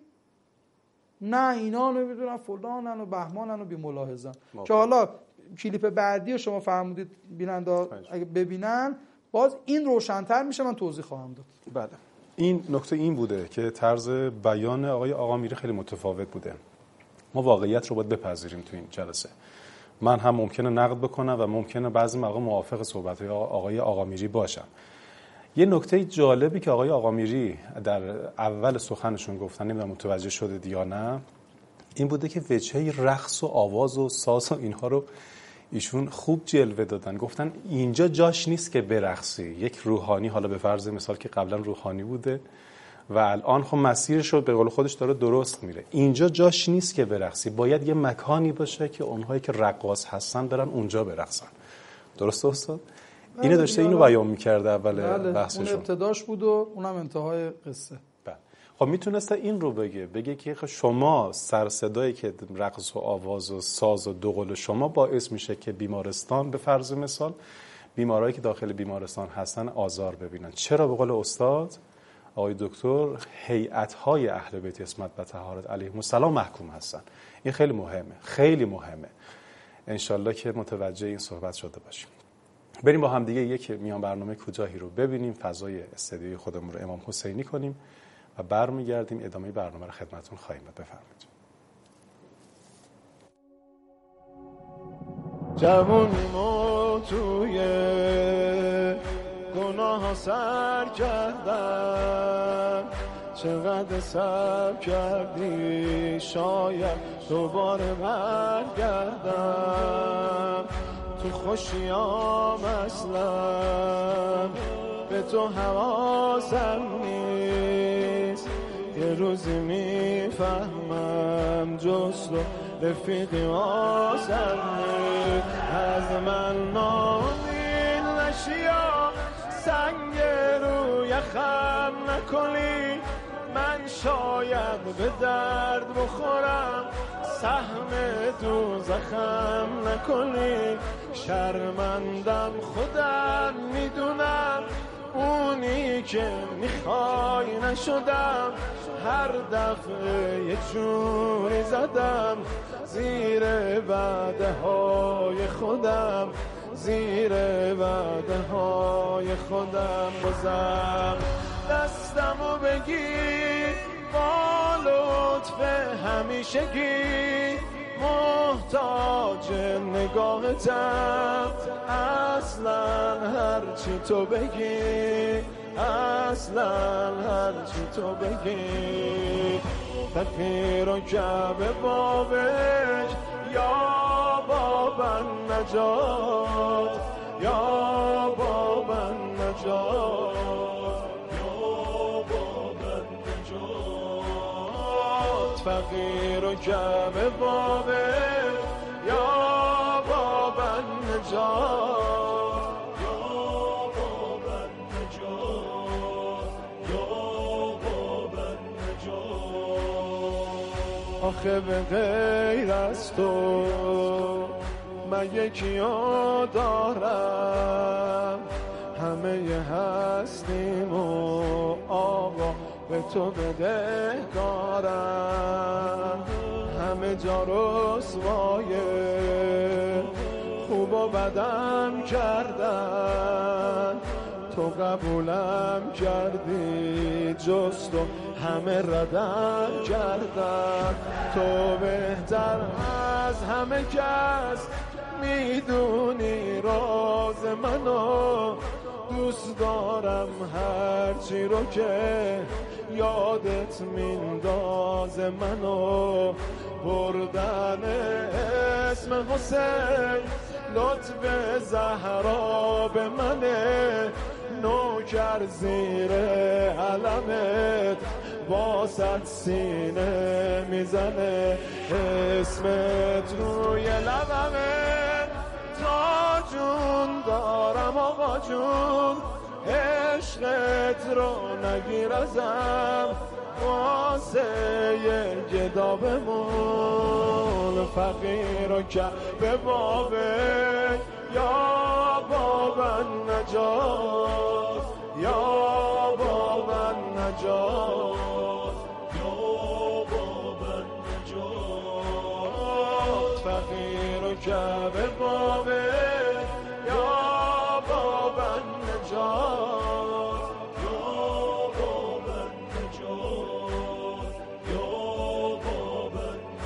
نه اینا نمیدونم فلانن و بهمانن و بی ملاحظه‌ن. که حالا کلیپ بعدی رو شما فرمودید بیننده اگه ببینن باز این روشن‌تر میشه، من توضیح خواهم داد. بله. این نکته این بوده که طرز بیان آقای آقامیری خیلی متفاوت بوده. ما واقعیت رو باید بپذیریم تو این جلسه. من هم ممکنه نقد بکنم و ممکنه بعضی موقع موافق صحبت‌های آقای آقامیری باشم. یه نکته جالبی که آقای آقامیری در اول سخنشون گفتن، نمیدونم متوجه شده یا نه، این بوده که وجهه رقص و آواز و ساز و اینها رو ایشون خوب جلوه دادن. گفتن اینجا جاش نیست که برقصی. یک روحانی، حالا به فرض مثال که قبلا روحانی بوده و الان خب مسیرش رو به قول خودش داره درست میره، اینجا جاش نیست که برقصی، باید یه مکانی باشه که اونهایی که رقاص هستن برن اونجا برقصن. درسته استاد؟ اینو داشته اینو بیان میکرده اول بله، بحثشون. اون ابتداش بود و اونم انتهای قصه. بله. خب میتونسته این رو بگه بگه که شما سر صدایی که رقص و آواز و ساز و دوقلو شما باعث میشه که بیمارستان به فرض مثال بیمارایی که داخل بیمارستان هستن آزار ببینن. چرا؟ به قول استاد آقای دکتر هیئت‌های اهل بیت عصمت و طهارت علیهم السلام محکوم هستن. این خیلی مهمه، خیلی مهمه. انشالله که متوجه این صحبت شده باشیم. بریم با هم دیگه یک میان برنامه کوتاهی رو ببینیم، فضای استدیوی خودمون رو امام حسینی کنیم و برمیگردیم ادامه برنامه رو خدمتتون خواهیم داد. بفرمایید. جوونیمو توی گناه سر کردم، چقدر سر کردی شاید دوباره برگردم. تو خوشیام اصلا به تو حواسم نیست، یه روزی میفهمم جز تو رفیقی واسم نیست. از من نامید نشیا سنگ رو یخم نکنی، من شاید به درد بخورم سهم دوزخم نکنی. شرمندم خودم میدونم اونی که میخوای نشدم، هر دفعه یه جوری زدم زیر وعده های خودم، زیر وعده های خودم. بازم دستمو بگیر با لطف همیشگی، محتاج نگاهتم اصلا هرچی تو بگی، اصلا هرچی تو بگی. فقیر و کعبه بابش یا بابا نجات، یا بابا نجات، فقیر و کعبه بابه یا بابا نجات، یا بابا نجات، یا بابا نجات. آخه به غیر از تو من یکیو دارم، همه هستیم و آقا به تو بدهکارم. همه جا رسوایه خوب و بدم کردن، تو قبولم کردی جز تو همه ردم کردن. تو بهتر از همه کس میدونی راز منو، دوست دارم هرچی رو که یادت مینداز منو. بردن اسم حسین لطف زهرا به منه، نوکر زیر علمت واسط سینه میزنه. اسمت روی لبمه تا جون دارم آقا جون، عشقت رو نگیر ازم واسه یه گدا بمون. فقیر و کعبه بابه یا بابا نجات، یا بابا نجات، یا بابا نجات. فقیر و کعبه بابه یا بابا نجات، یا بابا نجات، یا بابا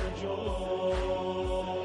نجات.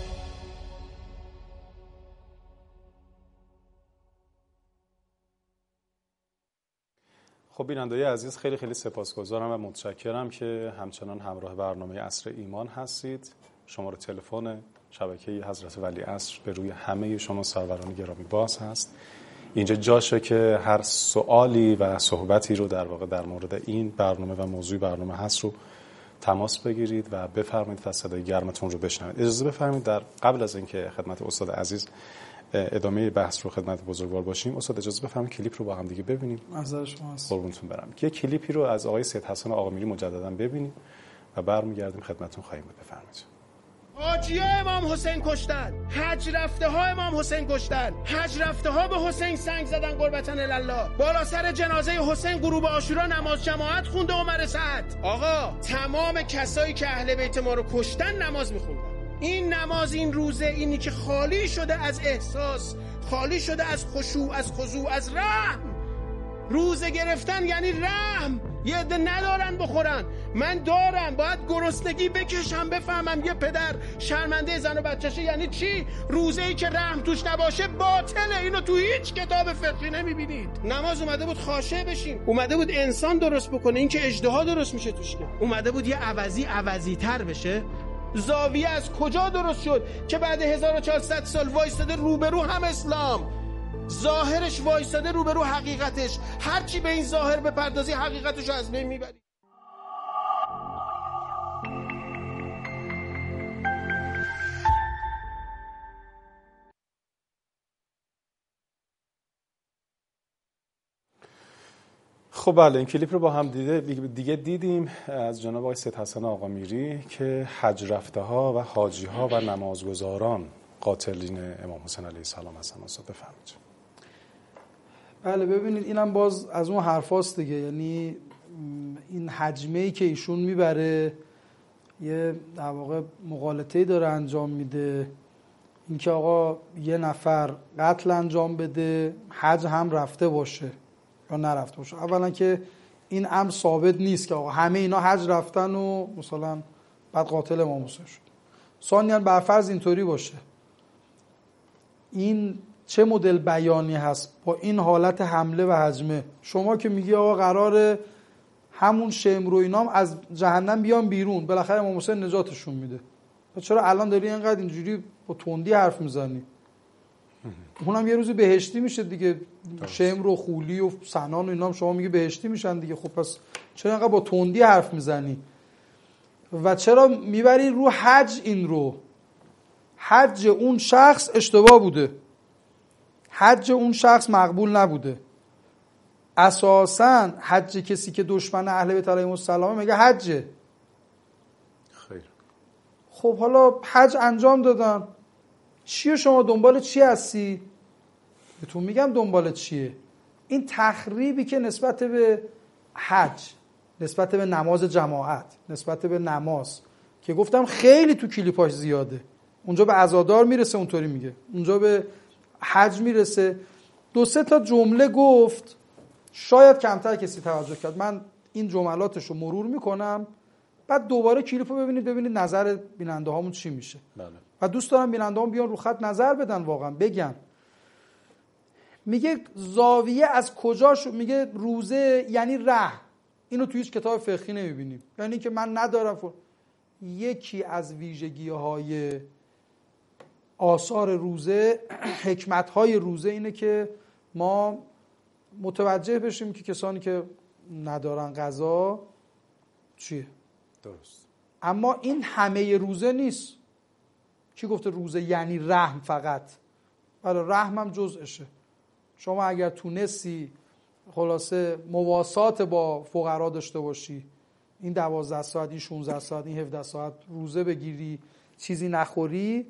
خب بیننده‌های عزیز، خیلی خیلی سپاسگزارم و متشکرم که همچنان همراه برنامه عصر ایمان هستید. شماره تلفن شبکه حضرت ولیعصر به روی همه شما سروران گرامی باز هست. اینجا جاشه که هر سوالی و صحبتی رو در واقع در مورد این برنامه و موضوع برنامه هست رو تماس بگیرید و بفرمایید و صدای گرمتون رو بشنوید. اجازه بفرمایید در قبل از اینکه خدمت استاد عزیز ادامه بحث رو خدمت بزرگوار باشیم. استاد اجازه بفرمایید کلیپ رو با هم دیگه ببینیم. نظر شما هست. قربونتون برم. یه کلیپی رو از آقای سید حسن آقامیری مجددا ببینیم و برمیگردیم خدمتتون خواهیم بود. بفرمایید. حاجی ها امام حسین کشتن، حج رفته ها امام حسین کشتن، حج رفته ها به حسین سنگ زدن قربتن الله. بالا سر جنازه حسین غروب عاشورا نماز جماعت خونده عمر سعد. آقا تمام کسایی که اهل بیت ما رو کشتن نماز میخوندن. این نماز، این روزه، اینی که خالی شده از احساس، خالی شده از خشوع، از خضوع، از رحم. روزه گرفتن یعنی رحم. یه عده ندارن بخورن، من دارم، باید گرسنگی بکشم بفهمم یه پدر شرمنده زن و بچه‌شه یعنی چی. روزه‌ای که رحم توش نباشه باطله. اینو تو هیچ کتاب فقهی نمیبینید. نماز اومده بود خاشع بشیم، اومده بود انسان درست بکنه، این که اژدها درست میشه توش، که اومده بود یه عوضی عوضی تر بشه. زاویه از کجا درست شد که بعد هزار و چهارصد سال وایستاده روبرو هم اسلام، ظاهرش وایستاده روبرو حقیقتش. هرچی به این ظاهر بپردازی حقیقتش رو از بین میبری. خب بله، این کلیپ رو با هم دیده دیگه دیدیم از جناب آقای سید حسن آقامیری که حج رفته ها و حاجی ها و نمازگزاران قاتلین امام حسین علیه السلام هستن. استاد بفرمایید. بله ببینید اینم باز از اون حرفاست دیگه، یعنی این حجمه‌ای که ایشون میبره یه در واقع مغالطه‌ای داره انجام میده. اینکه آقا یه نفر قتل انجام بده حج هم رفته باشه یا نرفته باشه. اولا که این امر ثابت نیست که آقا همه اینا حج رفتن و مثلا بعد قاتل امام حسین شد. ثانیاً بر فرض اینطوری باشه، این چه مدل بیانی هست با این حالت حمله و هجمه؟ شما که میگی آقا قراره همون شمر و اینام از جهنم بیان بیرون، بالاخره امام حسین نجاتشون میده، چرا الان داری اینقدر اینجوری با تندی حرف میزنی؟ اونم یه روزی بهشتی میشه دیگه. شمر و خولی و سنان و اینام شما میگی بهشتی میشن دیگه. خب پس چرا اینقدر با تندی حرف میزنی و چرا میبری رو حج؟ این رو حج اون شخص اشتباه بوده، حج اون شخص مقبول نبوده. اساساً حج کسی که دشمن اهل بیت علیهم السلام میگه حجه. خیر. خب حالا حج انجام دادن، چیه شما دنبال چی هستی؟ بهتون میگم دنبال چیه. این تخریبی که نسبت به حج، نسبت به نماز جماعت، نسبت به نماز که گفتم خیلی تو کلیپاش زیاده، اونجا به عزادار میرسه اونطوری میگه، اونجا به حج میرسه. دو سه تا جمله گفت، شاید کمتر کسی توجه کرد. من این جملاتش رو مرور میکنم، بعد دوباره کلیپ رو ببینید ببینید نظر بیننده هامون چی میشه. بله. و دوست دارم بیننده هامون بیان رو خط نظر بدن، واقعا بگن. میگه زاویه از کجا شد؟ میگه روزه یعنی ره. اینو توی هیچ کتاب فقهی نمیبینیم، یعنی که من ندارم فر... یکی از ویژگی های آثار روزه، حکمت های روزه اینه که ما متوجه بشیم که کسانی که ندارن غذا چیه. درست. اما این همه روزه نیست. کی گفته روزه یعنی رحم فقط؟ بله رحم هم جزءشه. شما اگر تونستی خلاصه مواسات با فقرا داشته باشی، این دوازده ساعت، این شانزده ساعت، این هفده ساعت روزه بگیری، چیزی نخوری،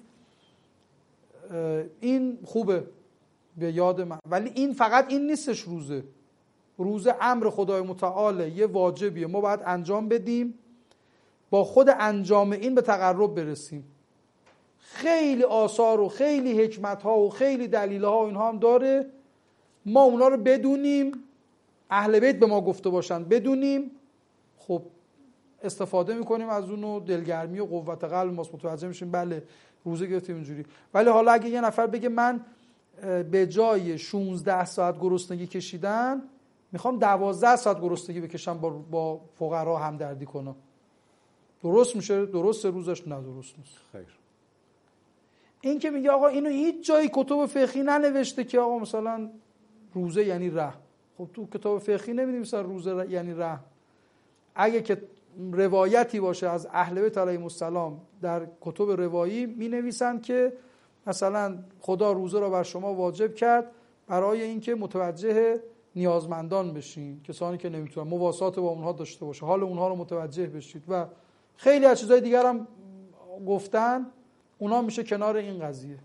این خوبه به یاد من. ولی این فقط این نیستش. روزه روزه امر خدای متعاله، یه واجبیه، ما باید انجام بدیم، با خود انجام این به تقرب برسیم. خیلی آثار و خیلی حکمت ها و خیلی دلیل ها و اینها هم داره، ما اونا رو بدونیم، اهل بیت به ما گفته باشن بدونیم، خب استفاده میکنیم از اون و دلگرمی و قوت قلب ما متوجه میشیم بله روزه گرفتیم اینجوری. ولی حالا اگه یه نفر بگه من به جای شانزده ساعت گرسنگی کشیدن میخوام دوازده ساعت گرسنگی بکشم با با فقرا همدردی کنم، درست میشه؟ درست روزش؟ نه درست نیست. خیر. این که میگه آقا اینو هیچ جایی کتب فقهی ننوشته که آقا مثلا روزه یعنی رحم. خب تو کتاب فقهی نمی‌نویسن روزه یعنی رحم. اگه که روایتی باشه از اهل بیت علیهم السلام در کتب روایی می‌نویسن که مثلا خدا روزه را بر شما واجب کرد برای اینکه متوجه نیازمندان بشین، کسانی که نمیتونن، مواسات با اونها داشته باشه، حال اونها رو متوجه بشید و خیلی از چیزای دیگر هم گفتن. اونا میشه کنار این قضیه.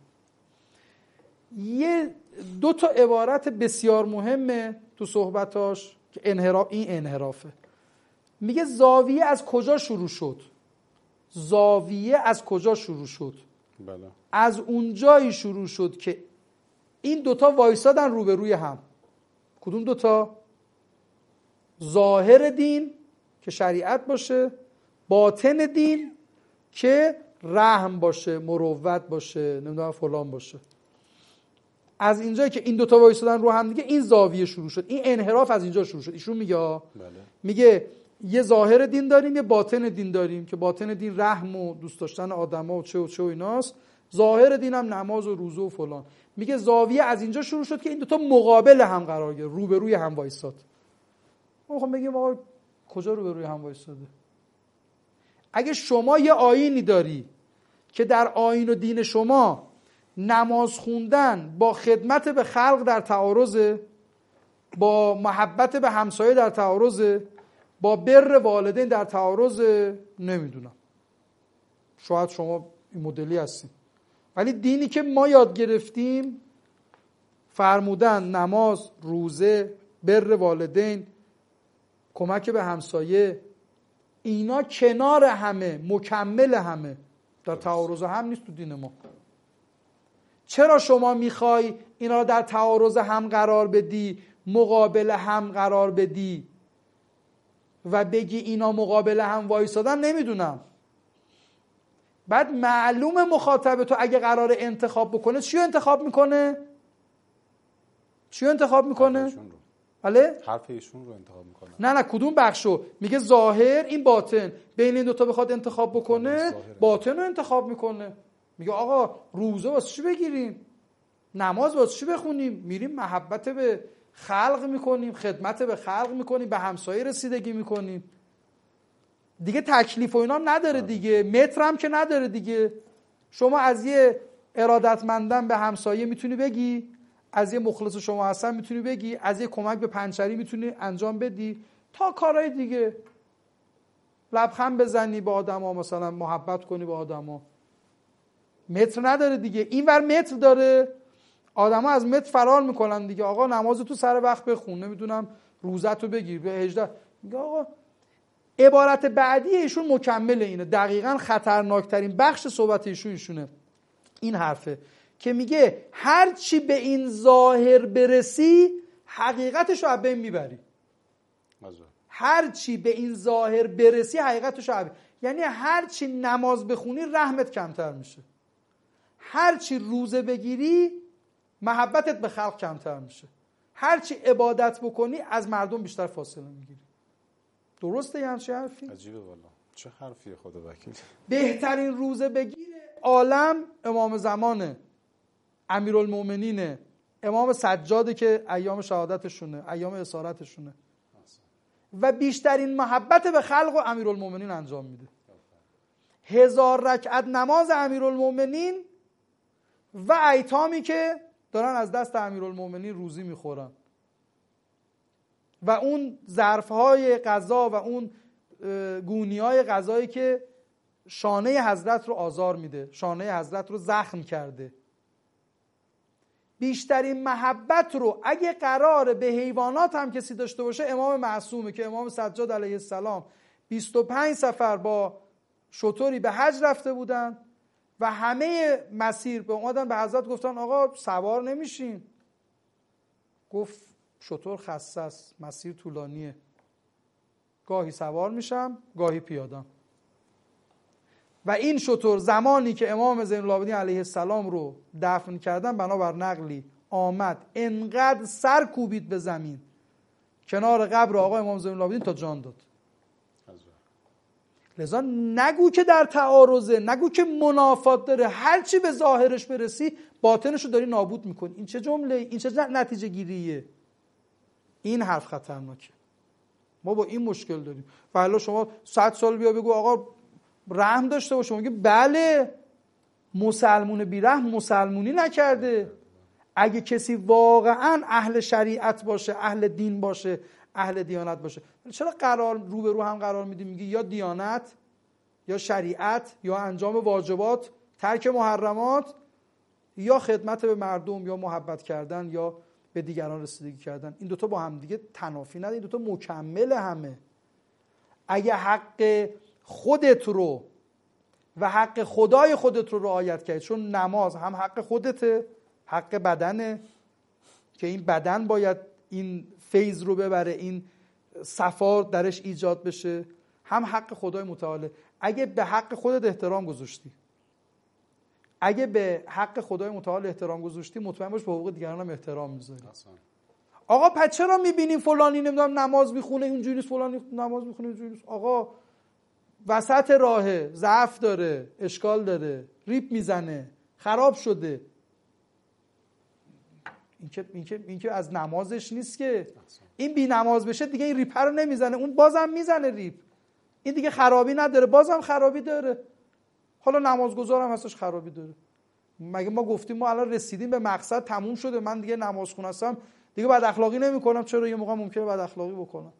یه دو تا عبارت بسیار مهمه تو صحبتاش که انحراف، این انحرافه. میگه زاویه از کجا شروع شد؟ زاویه از کجا شروع شد؟ بله. از اونجایی شروع شد که این دوتا وایسادن روبروی هم. کدوم دوتا؟ ظاهر دین که شریعت باشه، باطن دین که رحم باشه، مروت باشه، نمیدونم فلان باشه. از اینجایی که این دوتا وایسادن رو هم دیگه این زاویه شروع شد. این انحراف از اینجا شروع شد. ایشون میگه بله. میگه یه ظاهر دین داریم، یه باطن دین داریم که باطن دین رحم و دوست داشتن آدما و چه و چه و ایناست، ظاهر دین هم نماز و روزه و فلان. میگه زاویه از اینجا شروع شد که این دوتا مقابل هم قرار گرفت، روبروی هم وایساد. ما خب میگیم آقا کجا روبروی هم وایساده؟ اگه شما یه آیینی داری که در آیین و دین شما نماز خوندن با خدمت به خلق در تعارض، با محبت به همسایه در تعارض، با بر والدین در تعارض، نمیدونم، شاید شما این مدلی هستین، ولی دینی که ما یاد گرفتیم فرمودن نماز، روزه، بر والدین، کمک به همسایه، اینا کنار همه، مکمل همه، در تعارض هم نیست تو دین ما. چرا شما میخوای اینا رو در تعارض هم قرار بدی، مقابل هم قرار بدی و بگی اینا مقابل هم وایسادن؟ نمیدونم. بعد معلوم مخاطب تو اگه قرار انتخاب بکنه چی رو انتخاب میکنه؟ چی رو انتخاب میکنه؟ بله؟ حرف ایشون رو انتخاب میکنه. نه نه کدوم بخشو؟ میگه ظاهر، این باطن. بین این دوتا بخواد انتخاب بکنه باطن رو انتخاب میکنه. میگه آقا روزه واسه چی بگیریم؟ نماز واسه چی بخونیم؟ میریم محبت به خلق میکنیم، خدمت به خلق میکنیم، به همسایه رسیدگی میکنیم. دیگه تکلیف و اینا نداره دیگه، متر هم که نداره دیگه. شما از یه ارادتمندن به همسایه میتونی بگی، از یه مخلص شما هستن میتونی بگی، از یه کمک به پنچری میتونی انجام بدی، تا کارهای دیگه لبخند بزنی به آدما، مثلا محبت کنی به آدما. متر نداره دیگه. این ور متر داره، آدما از متر فرار میکنن دیگه. آقا نماز تو سر وقت بخون، نمیدونم روزتو بگیر به هجده. میگه آقا عبارت بعدی ایشون مکمل اینه. دقیقاً خطرناکترین بخش صحبت ایشون ایشونه. این حرفه که میگه هر چی به این ظاهر برسی حقیقتشو از بین میبری. هر چی به این ظاهر برسی حقیقتشو از بین، یعنی هر چی نماز بخونی رحمت کمتر میشه، هر چی روزه بگیری محبتت به خلق کمتر میشه، هر چی عبادت بکنی از مردم بیشتر فاصله میگیری. درسته یه همچین حرفی؟ عجیبه والا. چه حرفیه خدا وکیل. بهترین روزه بگیر عالم امام زمانه، امیرالمومنینه، امام سجاده که ایام شهادتشونه، ایام اسارتشونه، و بیشترین محبت به خلق و امیرالمومنین انجام میده. هزار رکعت نماز امیرالمومنین و ایتامی که دارن از دست امیرالمومنین روزی میخورن و اون ظرفهای غذا و اون گونیهای غذایی که شانه حضرت رو آزار میده، شانه حضرت رو زخم کرده. بیشترین محبت رو اگه قراره به حیوانات هم کسی داشته باشه امام معصومه که امام سجاد علیه السلام بیست و پنج سفر با شتری به حج رفته بودن و همه مسیر به اومدن به حضرت گفتن آقا سوار نمیشین. گفت شتر خسته است، مسیر طولانیه، گاهی سوار میشم گاهی پیادم. و این شتر زمانی که امام زین العابدین علیه السلام رو دفن کردن بنابر نقلی آمد انقدر سر کوبید به زمین کنار قبر آقا امام زین العابدین تا جان داد. لذا نگو که در تعارضه، نگو که منافات داره، هر چی به ظاهرش برسی باطنشو داری نابود میکنی. این چه جمله، این چه نتیجه گیریه؟ این حرف خطرناکه. ما با این مشکل داریم. و حالا شما صد سال بیا بگو آقا رحم داشته باشه، میگه بله مسلمون بیرحم مسلمونی نکرده. اگه کسی واقعا اهل شریعت باشه، اهل دین باشه، اهل دیانت باشه، چرا قرار روبرو هم قرار میدیم؟ میگی یا دیانت یا شریعت یا انجام واجبات، ترک محرمات، یا خدمت به مردم، یا محبت کردن، یا به دیگران رسیدگی کردن. این دوتا با هم دیگه تنافی نداره، این دوتا مکمل همه. اگه حق خودت رو و حق خدای خودت رو رعایت کردی، چون نماز هم حق خودته، حق بدنه که این بدن باید این فیض رو ببره، این صفا درش ایجاد بشه، هم حق خدای متعاله. اگه به حق خودت احترام گذاشتی، اگه به حق خدای متعال احترام گذاشتی، مطمئن باش به حقوق دیگران هم احترام میذاری. آقا پس چرا میبینیم فلانی نمیدونم نماز میخونه اینجوری نیست، فلانی نماز میخونه اینجوری نیست؟ آقا وسط راهه، ضعف داره، اشکال داره، ریپ میزنه، خراب شده. این که این که این که از نمازش نیست که این بی نماز بشه دیگه این ریپ رو نمیزنه، اون بازم میزنه ریپ. این دیگه خرابی نداره، بازم خرابی داره. حالا نمازگزار هم هستش خرابی داره. مگه ما گفتیم ما الان رسیدیم به مقصد، تموم شده، من دیگه نمازخون هستم دیگه بد اخلاقی نمی‌کنم؟ چرا یه موقع ممکنه بد اخلاقی بکنم.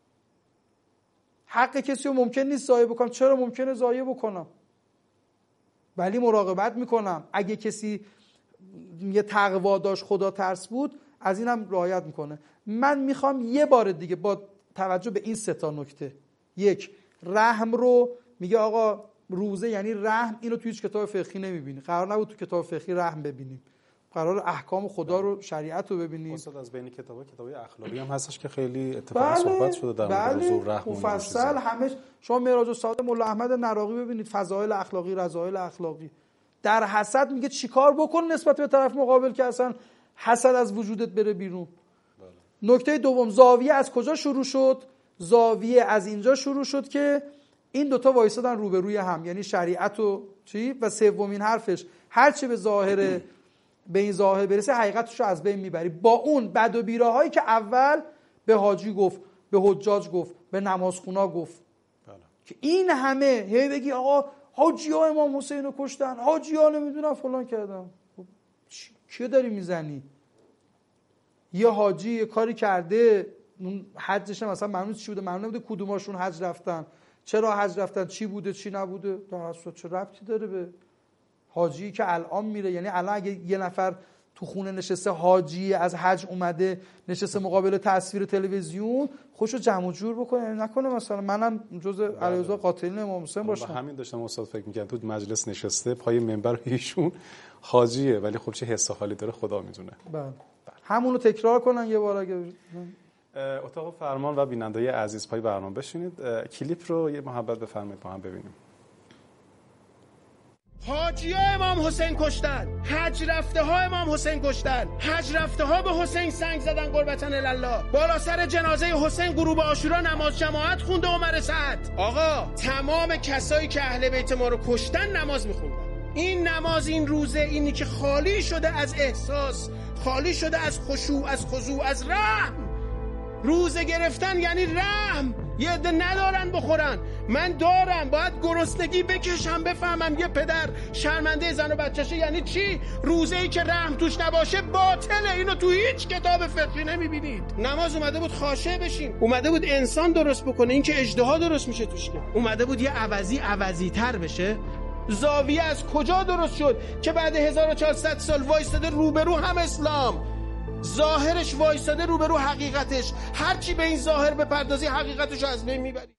حق کسی رو ممکن نیست ضایع بکنم، چرا ممکنه ضایع بکنم؟ ولی مراقبت میکنم. اگه کسی یه تقوا داشت، خدا ترس بود، از اینم رعایت میکنه. من میخوام یه بار دیگه با توجه به این سه تا نکته، یک، رحم رو میگه آقا روزه یعنی رحم، اینو توی هیچ کتاب فقهی نمیبینی. قرار نبود تو کتاب فقهی رحم ببینیم، قرار احکام خدا رو، شریعت رو ببینیم. استاد از بین کتابا کتابای اخلاقی هم هستش که خیلی اتفاقا صحبت شده در مورد حضور رحم، مفصل همه. شما معراج السعاده مولا احمد نراقی ببینید، فضائل اخلاقی، رذائل اخلاقی. در حسد میگه چیکار بکن نسبت به طرف مقابل که اصلا حسد از وجودت بره بیرون. بله. نکته دوم، زاویه از کجا شروع شد؟ زاویه از اینجا شروع شد که این دوتا وایسادن روبروی هم، یعنی شریعت و چی؟ و سومین حرفش، هر چی به ظاهر به این ظاهر برسه حقیقتش رو از بین میبری. با اون بد و بیراهایی که اول به حاجی گفت، به حجاج گفت، به نمازخونا گفت. بله. که این همه هی بگی آقا حاجی ها امام حسین رو کشتن، حاجی ها نمیدونم فلان کردن. کیو داری میزنی؟ یه حاجی یه کاری کرده، اون حجش مثلا معلوم چی بوده، معلوم نبوده کدوماشون حج رفتن، چرا حج رفتن، چی بوده چی نبوده، در اصل چه ربطی داره به حاجی که الان میره؟ یعنی الان اگه یه نفر تو خونه نشسته حاجی از حج اومده نشسته مقابل تصویر تلویزیون، خوشو جمع و جور بکنه، یعنی نکنه مثلا منم جزء علیرضا قاتلین امام حسین باشم. همین داشتم استاد فکر می‌کردم تو مجلس نشسته پای منبر ایشون حاجیه، ولی خب چه حس و حالی داره خدا میدونه. بله همونو تکرار کنن یه بار. اگه اتاق فرمان و بیننده‌ی عزیز پای برنامه بشینید، کلیپ رو یه محبت بفرمایید با هم ببینیم. حاجی ها امام حسین کشتن، حج رفته ها امام حسین کشتن، حج رفته ها به حسین سنگ زدن قربتن الله. بالا سر جنازه حسین غروب عاشورا نماز جماعت خونده عمر سعد. آقا تمام کسایی که اهل بیت ما رو کشتن نماز میخوندن. این نماز، این روزه، اینی که خالی شده از احساس، خالی شده از خشوع، از خضوع، از رحم. روزه گرفتن یعنی رحم. یه عده ندارن بخورن، من دارم، باید گرسنگی بکشم بفهمم یه پدر شرمنده زن و بچه‌شه یعنی چی. روزه‌ای که رحم توش نباشه باطله. اینو تو هیچ کتاب فقهی نمیبینید. نماز اومده بود خاشع بشین، اومده بود انسان درست بکنه، این که اژدها درست میشه توش، که اومده بود یه عوضی عوضی تر بشه. زاویه از کجا درست شد که بعد هزار و چهارصد سال وایستاده روبرو هم اسلام، ظاهرش وایستاده روبرو حقیقتش، هرچی به این ظاهر بپردازی حقیقتش از بین میبری.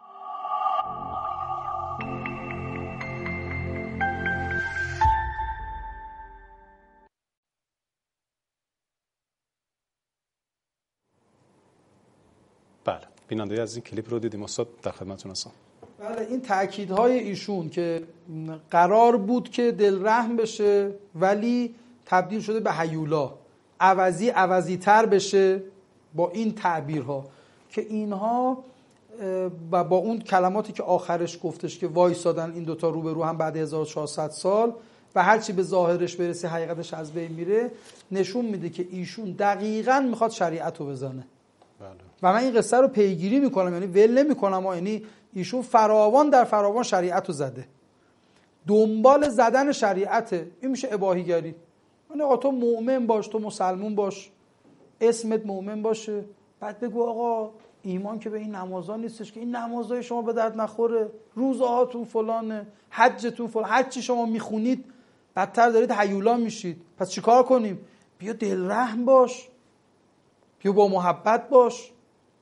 بله بیننده از این کلیپ رو دیدیم استاد، در خدمتتون هستم. بله این تأکیدهای ایشون که قرار بود که دل رحم بشه ولی تبدیل شده به هیولا، عوضی عوضی تر بشه، با این تعبیرها که اینها و با اون کلماتی که آخرش گفتش که وایسادن این دوتا رو به رو هم بعد هزار و چهارصد سال و هرچی به ظاهرش برسه حقیقتش از بین میره، نشون میده که ایشون دقیقاً میخواد شریعت رو بزنه. بله. و من این قصه رو پیگیری میکنم، یعنی ول نمیکنم، یعنی ایشون فراوان در فراوان شریعت رو زده. دنبال زدن شریعته. این میشه اباحیگری. یعنی آقا تو مؤمن باش، تو مسلمون باش، اسمت مؤمن باشه، بعد بگو آقا ایمان که به این نمازها نیستش که این نمازهای شما به درد نخوره، روزهاتون فلانه، حجتون فلان، حج چی شما میخونید بدتر دارید هیولا میشید. پس چیکار کنیم؟ بیا دلرحم باش، بیا با محبت باش.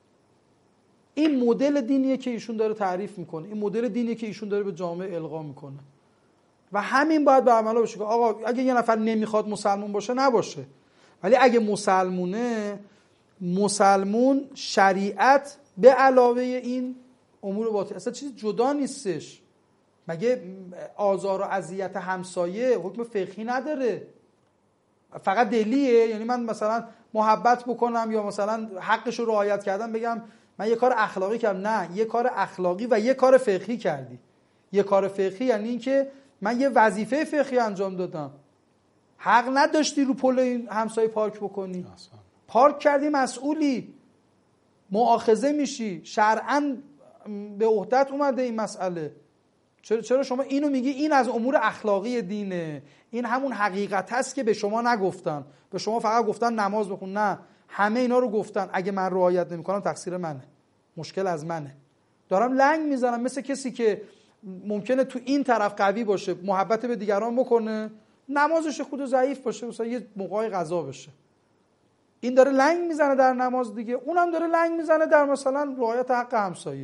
این مدل دینیه که ایشون داره تعریف میکنه، این مدل دینیه که ایشون داره به جامعه القا میکنه و همین باید به عملا بشه که آقا اگه یه نفر نمیخواد مسلمون باشه نباشه، ولی اگه مسلمونه، مسلمون شریعت به علاوه این امور باطنی اصلا چیز جدا نیستش. مگه آزار و اذیت همسایه حکم فقهی نداره؟ فقط دلیه؟ یعنی من مثلا محبت بکنم یا مثلا حقش رو رعایت کردم بگم من یه کار اخلاقی کردم؟ نه، یه کار اخلاقی و یه کار فقهی کردی. یه کار فقهی یعنی این که من یه وظیفه فقهی انجام دادم. حق نداشتی رو پل این همسایه پارک بکنی، پارک کردی، مسئولی، مؤاخذه میشی، شرعاً به عهدت اومده این مسئله. چرا چرا شما اینو میگی این از امور اخلاقی دینه؟ این همون حقیقت هست که به شما نگفتن، به شما فقط گفتن نماز بخون. نه، همه اینا رو گفتن. اگه من رعایت نمیکنم تقصیر منه، مشکل از منه. دارم لنگ میزنم مثل کسی که ممکنه تو این طرف قوی باشه، محبت به دیگران بکنه، نمازش خود ضعیف باشه، مثلا یه موقعی قضا بشه. این داره لنگ میزنه در نماز دیگه، اونم داره لنگ میزنه در مثلا رعایت حق همسایه،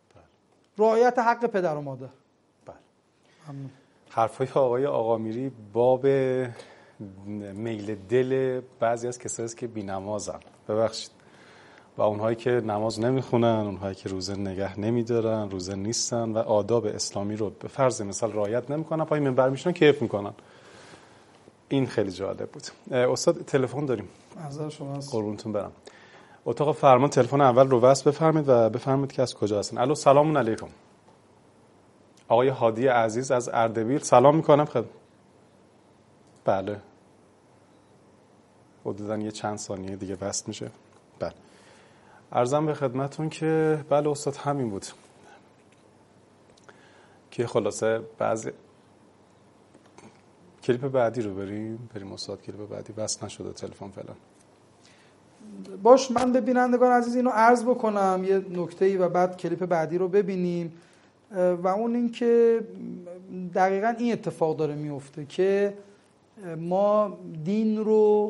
رعایت حق پدر و مادر. بله. حرفای آقای آقامیری باب میل دل بعضی از کسایی که بی‌نمازن، ببخشید، و اونهایی که نماز نمیخونن، اونهایی که روزه نگه نمیدارن، روزه نیستن و آداب اسلامی رو به فرض مثال رعایت نمیکنن، پای منبر میشن کیف میکنن. این خیلی جالب بود. استاد تلفن داریم. معذرت شما. قربونتون برم. اتاق فرمان تلفن اول رو وصل بفرمایید و بفرمایید که از کجا هستین. الو، سلام علیکم. آقای هادی عزیز از اردبیل، سلام میکنم خدمت. بله. حدوداً یه چند ثانیه دیگه وصل میشه. بله. عرضم به خدمتون که بله استاد همین بود که خلاصه بعضی کلیپ بعدی رو بریم بریم استاد. کلیپ بعدی وصل نشده تلفن فعلا. باش، من به بینندگان عزیز اینو عرض بکنم یه نکته‌ای و بعد کلیپ بعدی رو ببینیم و اون این که دقیقاً این اتفاق داره میفته که ما دین رو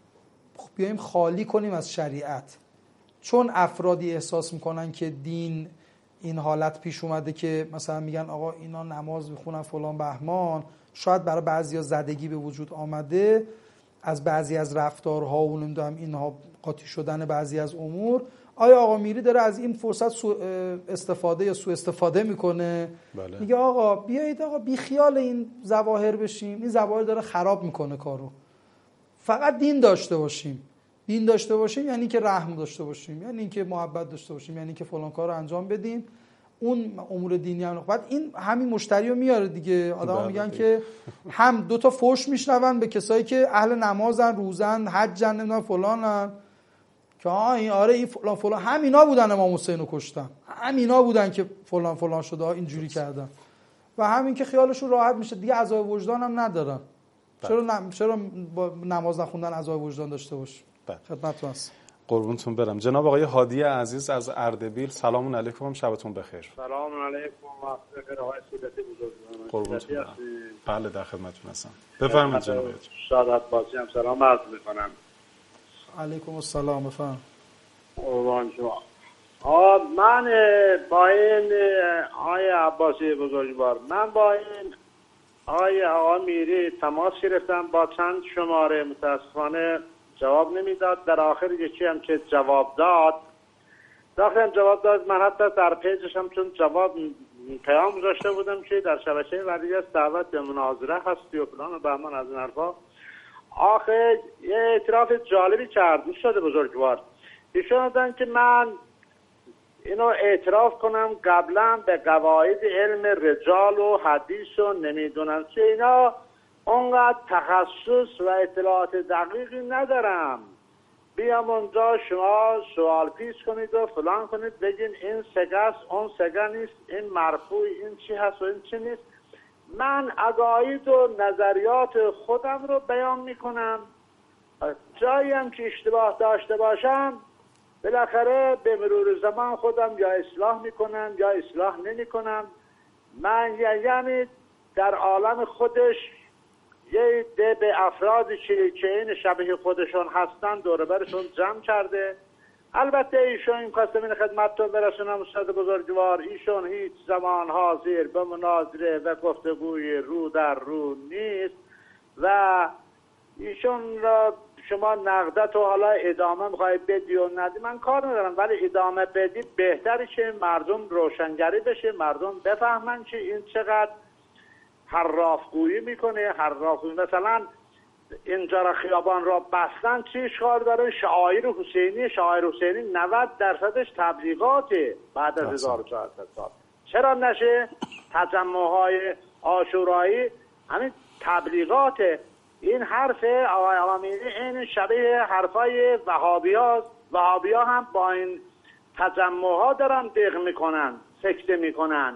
بیایم خالی کنیم از شریعت، چون افرادی احساس میکنن که دین این حالت پیش اومده که مثلا میگن آقا اینا نماز میخونن فلان بهمان، شاید برای بعضیا زدگی به وجود آمده از بعضی از رفتارها و نمیدونم اینها قاطی شدن بعضی از امور. آیا آقا میری داره از این فرصت سو استفاده یا سوء استفاده میکنه؟ بله. میگه آقا بیایید آقا بی خیال این ظواهر بشیم، این ظواهر داره خراب میکنه کارو، فقط دین داشته باشیم. دین داشته باشیم یعنی که رحم داشته باشیم، یعنی که محبت داشته باشیم، یعنی که فلان کار رو انجام بدیم. اون امور دینی هم بعد این همین مشتری رو میاره دیگه. آدم میگن که هم دو تا فوش میشنون به کسایی که اهل نمازن، روزن، حجن، نمیدونم فلانن، که آه این آره این فلان فلان همینا بودن امام حسین رو کشتن، همینا بودن که فلان فلان شده اینجوری کردن و همین که خیالشون راحت میشه دیگه، عذاب وجدان هم ندارن. چرا نم... چرا با نماز نخوندن عذاب وجدان داشته باش؟ خدمتتون هست. قربونتون برم. جناب آقای هادی عزیز از اردبیل، سلام علیکم، شبتون بخیر. سلام علیکم و بخیر آقای سیدتی بزرگوار. قربونتون برم. بله در خدمتتون هستم. بفرمایید جناب آقای. سعادت باشی هم سلام عرض می‌کنم. علیکم السلام، بفرمایید. قربان شما. آ من با این آقای عباسی بزرگوار، من با این آقای آقا میری تماس گرفتم با چند شماره، متاسفانه جواب نمیداد. در آخر یکی هم که جواب داد، داخل هم جواب داد، من حتی در پیجش هم چون جواب پیام گذاشته بودم که در شبکه ورزش دعوت به مناظره هستی و فلان و بهمان از این حرفا. آخه یه اعتراف جالبی کرد شده بزرگوار. ایشون دادن که من اینو اعتراف کنم قبلا به قواعد علم رجال و حدیث و نمیدونم چه اینا اونقدر تخصص و اطلاعات دقیقی ندارم، بیام اونجا شما سوال پیش کنید و فلان کنید، بگین این سگه است اون سگه نیست، این مرفوع این چی هست و این چی نیست. من عقاید و نظریات خودم رو بیان میکنم، جایی هم که اشتباه داشته باشم بالاخره به مرور زمان خودم یا اصلاح میکنم یا اصلاح نمیکنم. من یعنی در عالم خودش یه ده به افرادی که که این شبیه خودشون هستن دور برشون جمع کرده. البته ایشون این خواستم این خدمتتون برسونم استاد بزرگوار، ایشون هیچ زمان حاضر به مناظره و گفتگوی رو در رو نیست و ایشون را شما نقدت و حالا ادامه میخوای بدی و ندی من کار ندارم، ولی ادامه بدی بهتری که مردم روشنگری بشه، مردم بفهمن که این چقدر حرافگویی میکنه. حرافگویی مثلا اینجا را خیابان را بستن، چی اشکال داره؟ شعائر حسینی، شعائر حسینی نود درصدش تبلیغاته بعد از هزار و چهارصد سال. چرا نشه؟ تجمعهای عاشورایی همین تبلیغاته. این حرف آقای آقامیری این شبیه حرفای وهابی ها وهابی ها هم با این تجمع ها دارن دق میکنن، سکته میکنن.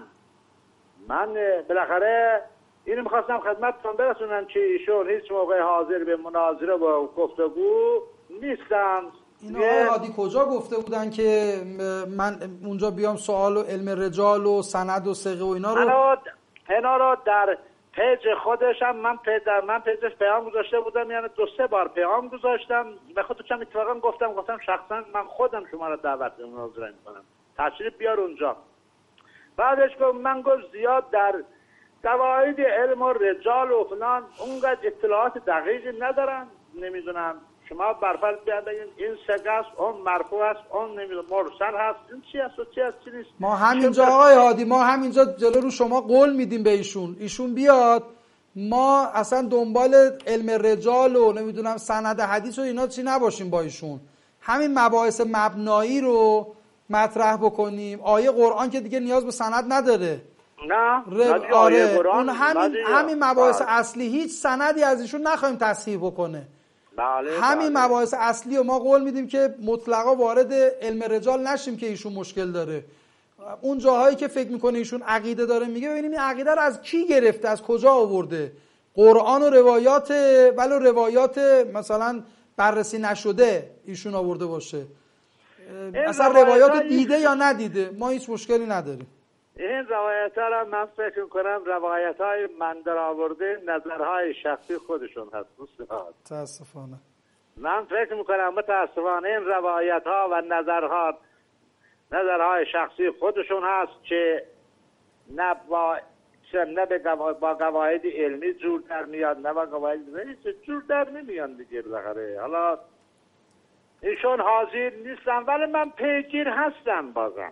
من بالاخره اینو میخواستم خدمتتون برسونم که ایشون هیچ موقع حاضر به مناظره و گفتگو نیستن. این آقای هادی کجا گفته بودن که من اونجا بیام سوال و علم رجال و سند و ثقه و اینا رو اینا رو در پیج خودشم من پیج در من پیجش پیام گذاشته بودم، یعنی دو سه بار پیام گذاشتم. به خودم اتفاقا گفتم گفتم شخصا من خودم شما رو دعوت به مناظره میکنم، تشریف بیار اونجا. بعدش گفت من گفت زیاد در قواعد علم و رجال و فلان اونقدر اطلاعات دقیقی ندارن، نمیدونم شما برفرض بیاد بگین این سگه است، اون مرفوع است، اون نمیدونم مرسل هست، این چی است و چی است چی نیست. ما همینجا آقای هادی ما همینجا جلو رو شما قول میدیم به ایشون، ایشون بیاد، ما اصلا دنبال علم رجال و نمیدونم سند حدیث و اینا چی نباشیم با ایشون، همین مباحث مبنایی رو مطرح بکنیم. آیه قرآن که دیگه نیاز به سند نداره. نه رب... آره اون همین همین مباحث اصلی هیچ سندی از ایشون نخواهیم تصحیح بکنه. بله همین بله. مباحث اصلی و ما قول میدیم که مطلقا وارد علم رجال نشیم که ایشون مشکل داره. اون جاهایی که فکر میکنه ایشون عقیده داره میگه ببینیم این عقیده رو از کی گرفته، از کجا آورده. قرآن و روایات ولو روایات مثلا بررسی نشده ایشون آورده باشه، اصلا روایات دیده یا ندیده ما هیچ مشکلی نداریم. این روایت ها را من فکر کنم روایت های من در آورده نظرهای شخصی خودشون هست. متاسفانه من فکر میکنم متاسفانه این روایت ها و نظرها نظرهای شخصی خودشون هست که نه با نه با قواعد علمی جور در میاد، نه با قواعد جور در نمیاد دیگه. بالاخره حالا ایشون حاضر نیستن ولی من پیگیر هستم بازم.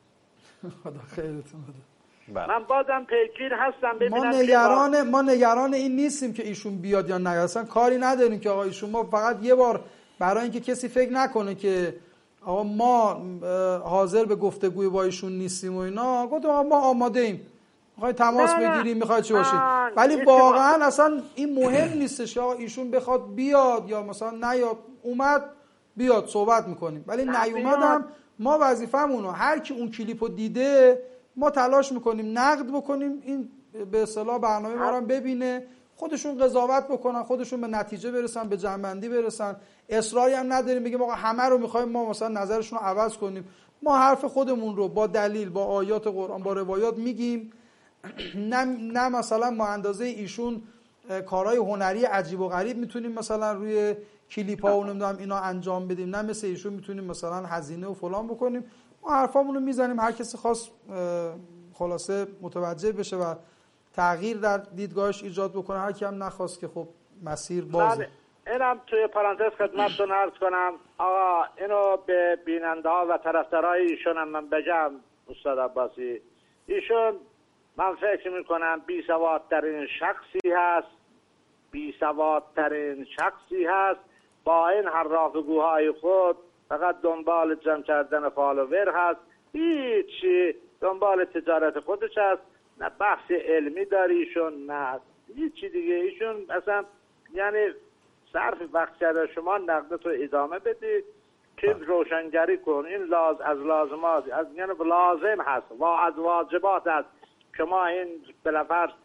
خدا خیرتون بده. من بازم پیگیر هستم ببینم. ما نگران ما نگران این نیستیم که ایشون بیاد یا نیاد، اصلا کاری نداریم که آقا ایشون، ما فقط یه بار برای اینکه کسی فکر نکنه که آقا ما حاضر به گفتگوی با ایشون نیستیم و اینا، گفتم ما آماده ایم، میخوای تماس بگیریم، میخوای چی باشید، ولی واقعا اصلا این مهم نیستش که آقا ایشون بخواد بیاد یا مثلا نیاد. اومد بیاد صحبت میکنیم، ولی نیومدم ما وظیفه‌مونه هر کی اون کلیپو دیده ما تلاش میکنیم نقد بکنیم، این به اصطلاح برنامه ما رو ببینه، خودشون قضاوت بکنن، خودشون به نتیجه برسن، به جنبندی برسن. اصراری هم نداریم بگیم آقا همه رو میخوایم ما مثلا نظرشون رو عوض کنیم. ما حرف خودمون رو با دلیل، با آیات قرآن، با روایات میگیم. نه نه مثلا ما اندازه ایشون کارهای هنری عجیب و غریب میتونیم مثلا روی کلیپ‌ها و نمیدونم اینا انجام بدیم، نه مثل ایشون میتونیم مثلا هزینه و فلان بکنیم. ما حرفامون رو میزنیم، هر کسی خواست خلاصه متوجه بشه و تغییر در دیدگاهش ایجاد بکنه، هر کی هم نخواست که خب مسیر بازه. اینم توی پرانتز خدمتتون عرض کنم آقا، اینو به بیننده ها و طرفدارای ایشون هم من بگم استاد عباسی، ایشون من فکر میکنم بی سوادترین شخصی هست، بی سوادترین شخصی هست. با این حرافگوهای خود فقط دنبال جمع کردن فالوور هست، هیچی دنبال تجارت خودش هست، نه بحث علمی داری ایشون نه هیچی دیگه. ایشون اصلا یعنی صرف وقت کرده. شما نقدت رو ادامه بدید که روشنگری کن. این لاز از لازمات از یعنی لازم هست و از واجبات هست. شما این بلافرض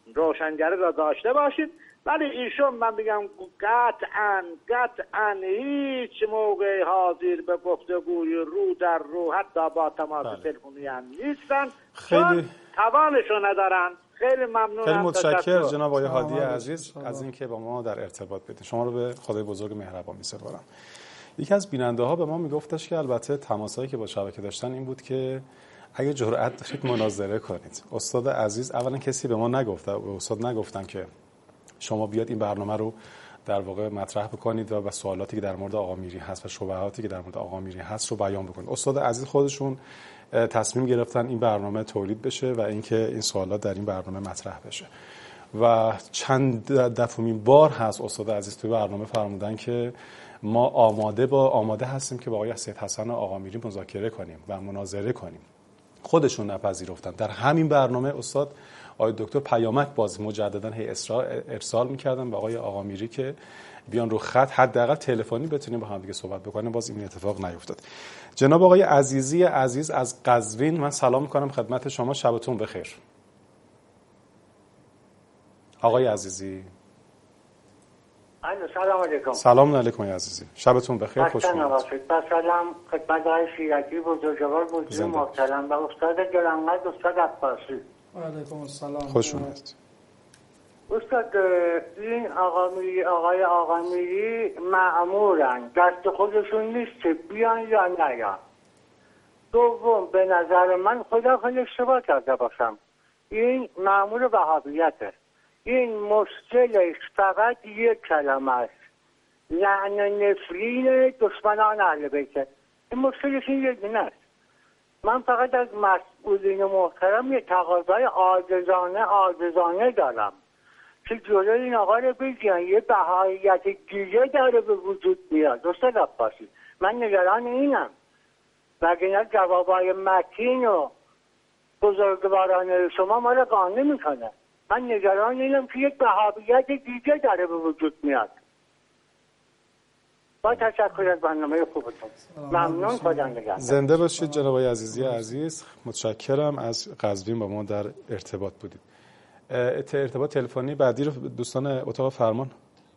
روشنگری را داشته باشید. ولی ایشون من میگم قطعا قطعا هیچ موقع حاضر به گفتگوی رو در رو حتی با تماس تلفنی هم نیستن، خیلی توانشو ندارن. خیلی ممنونم. خیلی متشکر جناب آقای هادی عزیز از اینکه با ما در ارتباط بودید. شما رو به خدای بزرگ مهربان می‌سپارم. یکی از بیننده ها به ما میگفتش که البته تماسایی که با شبکه داشتن این بود که اگه جرأت دارید مناظره کنید. استاد عزیز اولا کسی به ما نگفته، به استاد نگفتن که شما بیاد این برنامه رو در واقع مطرح بکنید و سوالاتی که در مورد آقا میری هست و شبهاتی که در مورد آقا میری هست رو بیان بکنید. استاد عزیز خودشون تصمیم گرفتن این برنامه تولید بشه و اینکه این سوالات در این برنامه مطرح بشه و چند دفعمین بار هست استاد عزیز توی برنامه فرمودن که ما آماده با آماده هستیم که با آقای سید حسن آقا میری مذاکره کنیم و مناظره کنیم. خودشون نپذیرفتن. در همین برنامه استاد آقای دکتر پیامک باز مجددا هی ارسال می‌کردن به آقای آقا میری که بیان رو خط حداقل تلفنی بتونیم با هم دیگه صحبت بکنیم. باز این اتفاق نیفتاد. جناب آقای عزیزی عزیز از قزوین، من سلام می‌کنم خدمت شما، شبتون بخیر. آقای عزیزی سلام علیکم. سلام علیکم آقای عزیزی، شبتون بخیر، خوش اومدید. سلام خدمت آقای شیرکی بزرگوار بزرگ محترم و استاد گرانقدر استاد عباسی. و علیکم السلام، خوش اومدید. استاد این آقا میری آقای آقا میری مأمورن، دست خودشون نیست که بیان یا نیان. دوم به نظر من خدا خیلی اشتباه کرده باشم، این مأمور وهابیته. این مشکلش فقط یک کلمه است، لعن نفرین دشمنان اهل بیت. این مشکلش این یک دونه است. من فقط از مسئولین محترم یه تقاضای عاجزانه عاجزانه دارم که جلوی این آقا رو بگیرن. یه بهاییت دیگه داره به وجود میاد استاد عباسی، من نگران اینم. وگرنه جوابای متین و بزرگوارانه شما ما رو قانع میکنه. من نگران اینم که یک بهاییت دیگه داره به وجود میاد. با تشکر از برنامه خوبتون، ممنون، خدا نگهدار. زنده باشید جناب آقای عزیزی عزیز، متشکرم از قزوین با ما در ارتباط بودید. ارتباط تلفنی بعدی رو دوستان اتاق فرمان.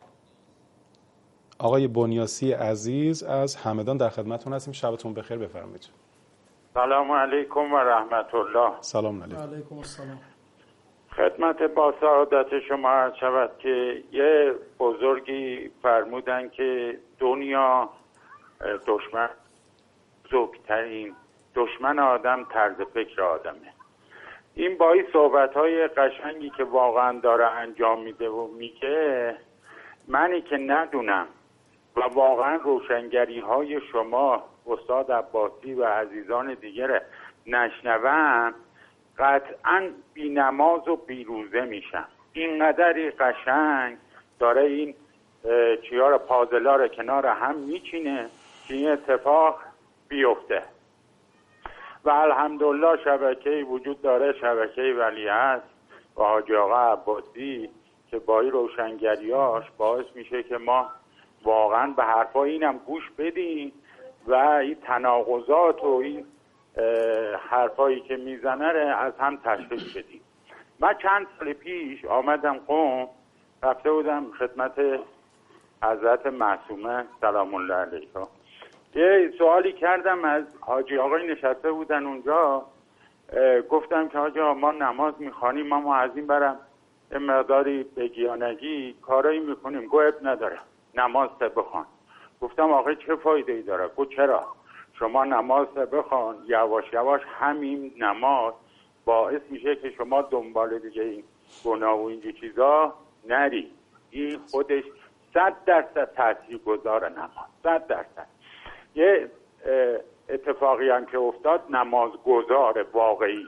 آقای بنیاسی عزیز از همدان در خدمتتون هستیم، شبتون بخیر، بفرمایید. سلام علیکم و رحمت الله. سلام علیکم. علیکم السلام. خدمت با سعادت شما عرض شود که یه بزرگی فرمودن که دنیا دشمن بزرگترین دشمن آدم طرز فکر آدمه. این با این صحبت‌های قشنگی که واقعا داره انجام میده و میگه، منی که ندونم و واقعا روشنگری های شما استاد عباسی و عزیزان دیگر نشنوم، قطعا بی نماز و بی روزه میشم. اینقدری قشنگ داره این چیار پازلا رو کنار هم میچینه که این اتفاق بیفته. و الحمدلله شبکه‌ای وجود داره، شبکه ولیعصر و حاجی آقا عباسی که با این روشنگریاش باعث میشه که ما واقعا به حرفای اینم گوش بدیم و این تناقضات و این حرفایی که میزنه رو از هم تشخیص بدیم. من چند سال پیش آمدم قم، رفته بودم خدمت حضرت معصومه سلام الله علیها. یه سوالی کردم از حاجی آقای نشسته بودن اونجا، گفتم که حاجی آقا ما نماز میخوانیم، ما, ما از این برم یه مقداری بگیانگی کارایی میکنیم، گو اب نداره نماز ته بخوان. گفتم آقا چه فایده ای داره؟ گفت چرا؟ شما نماز ته بخوان، یواش یواش همین نماز باعث میشه که شما دنبال دیگه این گناه و این چیزا نری. این خودش صد درصد تاثیر گذاره نماز، صد درصد. یه اتفاقی هم که افتاد، نماز گذار واقعی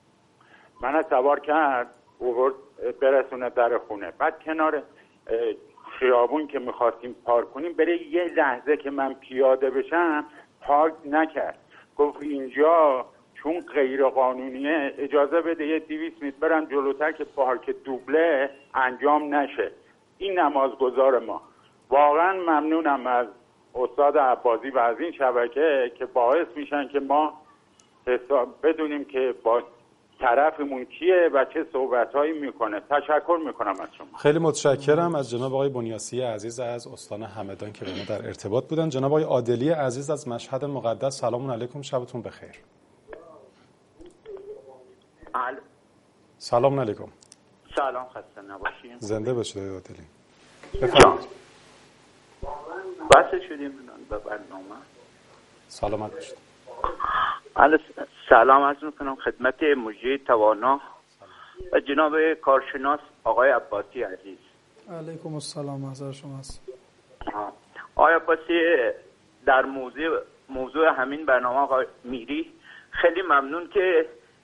من سوار کرد برسونه در خونه، بعد کنار خیابون که میخواستیم پارک کنیم، برای یه لحظه که من پیاده بشم پارک نکرد. گفت اینجا چون غیر قانونیه اجازه بده یه دویست متر برم جلوتر که پارک دوبله انجام نشه. این نمازگزار ما. واقعا ممنونم از استاد عباسی و از این شبکه که باعث میشن که ما حساب بدونیم که با طرفمون کیه و چه صحبت‌هایی میکنه. تشکر میکنم از شما. خیلی متشکرم از جناب آقای بنیاسی عزیز از استان همدان که با ما در ارتباط بودن. جناب آقای عادلی عزیز از مشهد مقدس، سلام علیکم، شبتون بخیر. الو. سلام علیکم. سلام، خسته نباشین. زنده باشید آقای عادلی. بفرمایید. بس شدیم به برنامه. سلامت باشید. سلام عرض میکنم خدمت مجری توانا و جناب کارشناس آقای عباسی عزیز. علیکم السلام، حضرت شما هست. آقای عباسی، در موضوع موضوع همین برنامه آقای میری خیلی ممنون که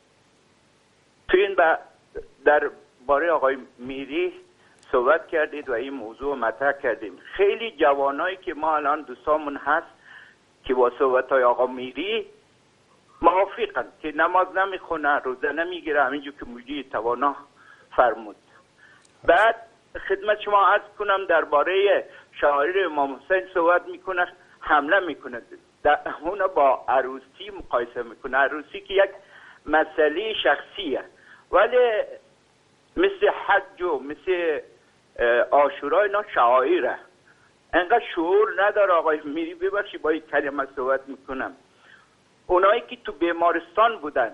توی این در باره آقای میری صحبت کردید و این موضوع مطرح کردیم. خیلی جوانایی که ما الان دوستامون هست که با صحبت‌های آقا میری موافقن که نماز نمیخونه، روزه نمیگیره، همینجور که مجری توانا فرمود. بعد خدمت شما عرض کنم درباره شاعر امام حسین صحبت میکنه، حمله میکنه، اون با عروسی مقایسه میکنه. عروسی که یک مسئله شخصیه، ولی مثل حج و مثل عاشورا اینا شعائره. انقدر شعور نداره آقای میری، ببخشید با این کلمه صحبت میکنم. اونایی که تو بیمارستان بودن،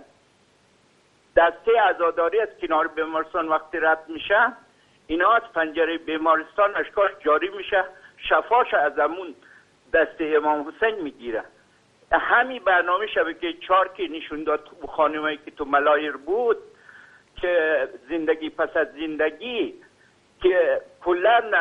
دسته عزاداری از کنار بیمارستان وقتی رد میشه، اینا از پنجره بیمارستان اشکاش جاری میشه، شفاش از همون دسته امام حسین میگیره. همین برنامه شبکه چهار که نشون داد تو خانمایی که تو ملایر بود که زندگی پس از زندگی که کلن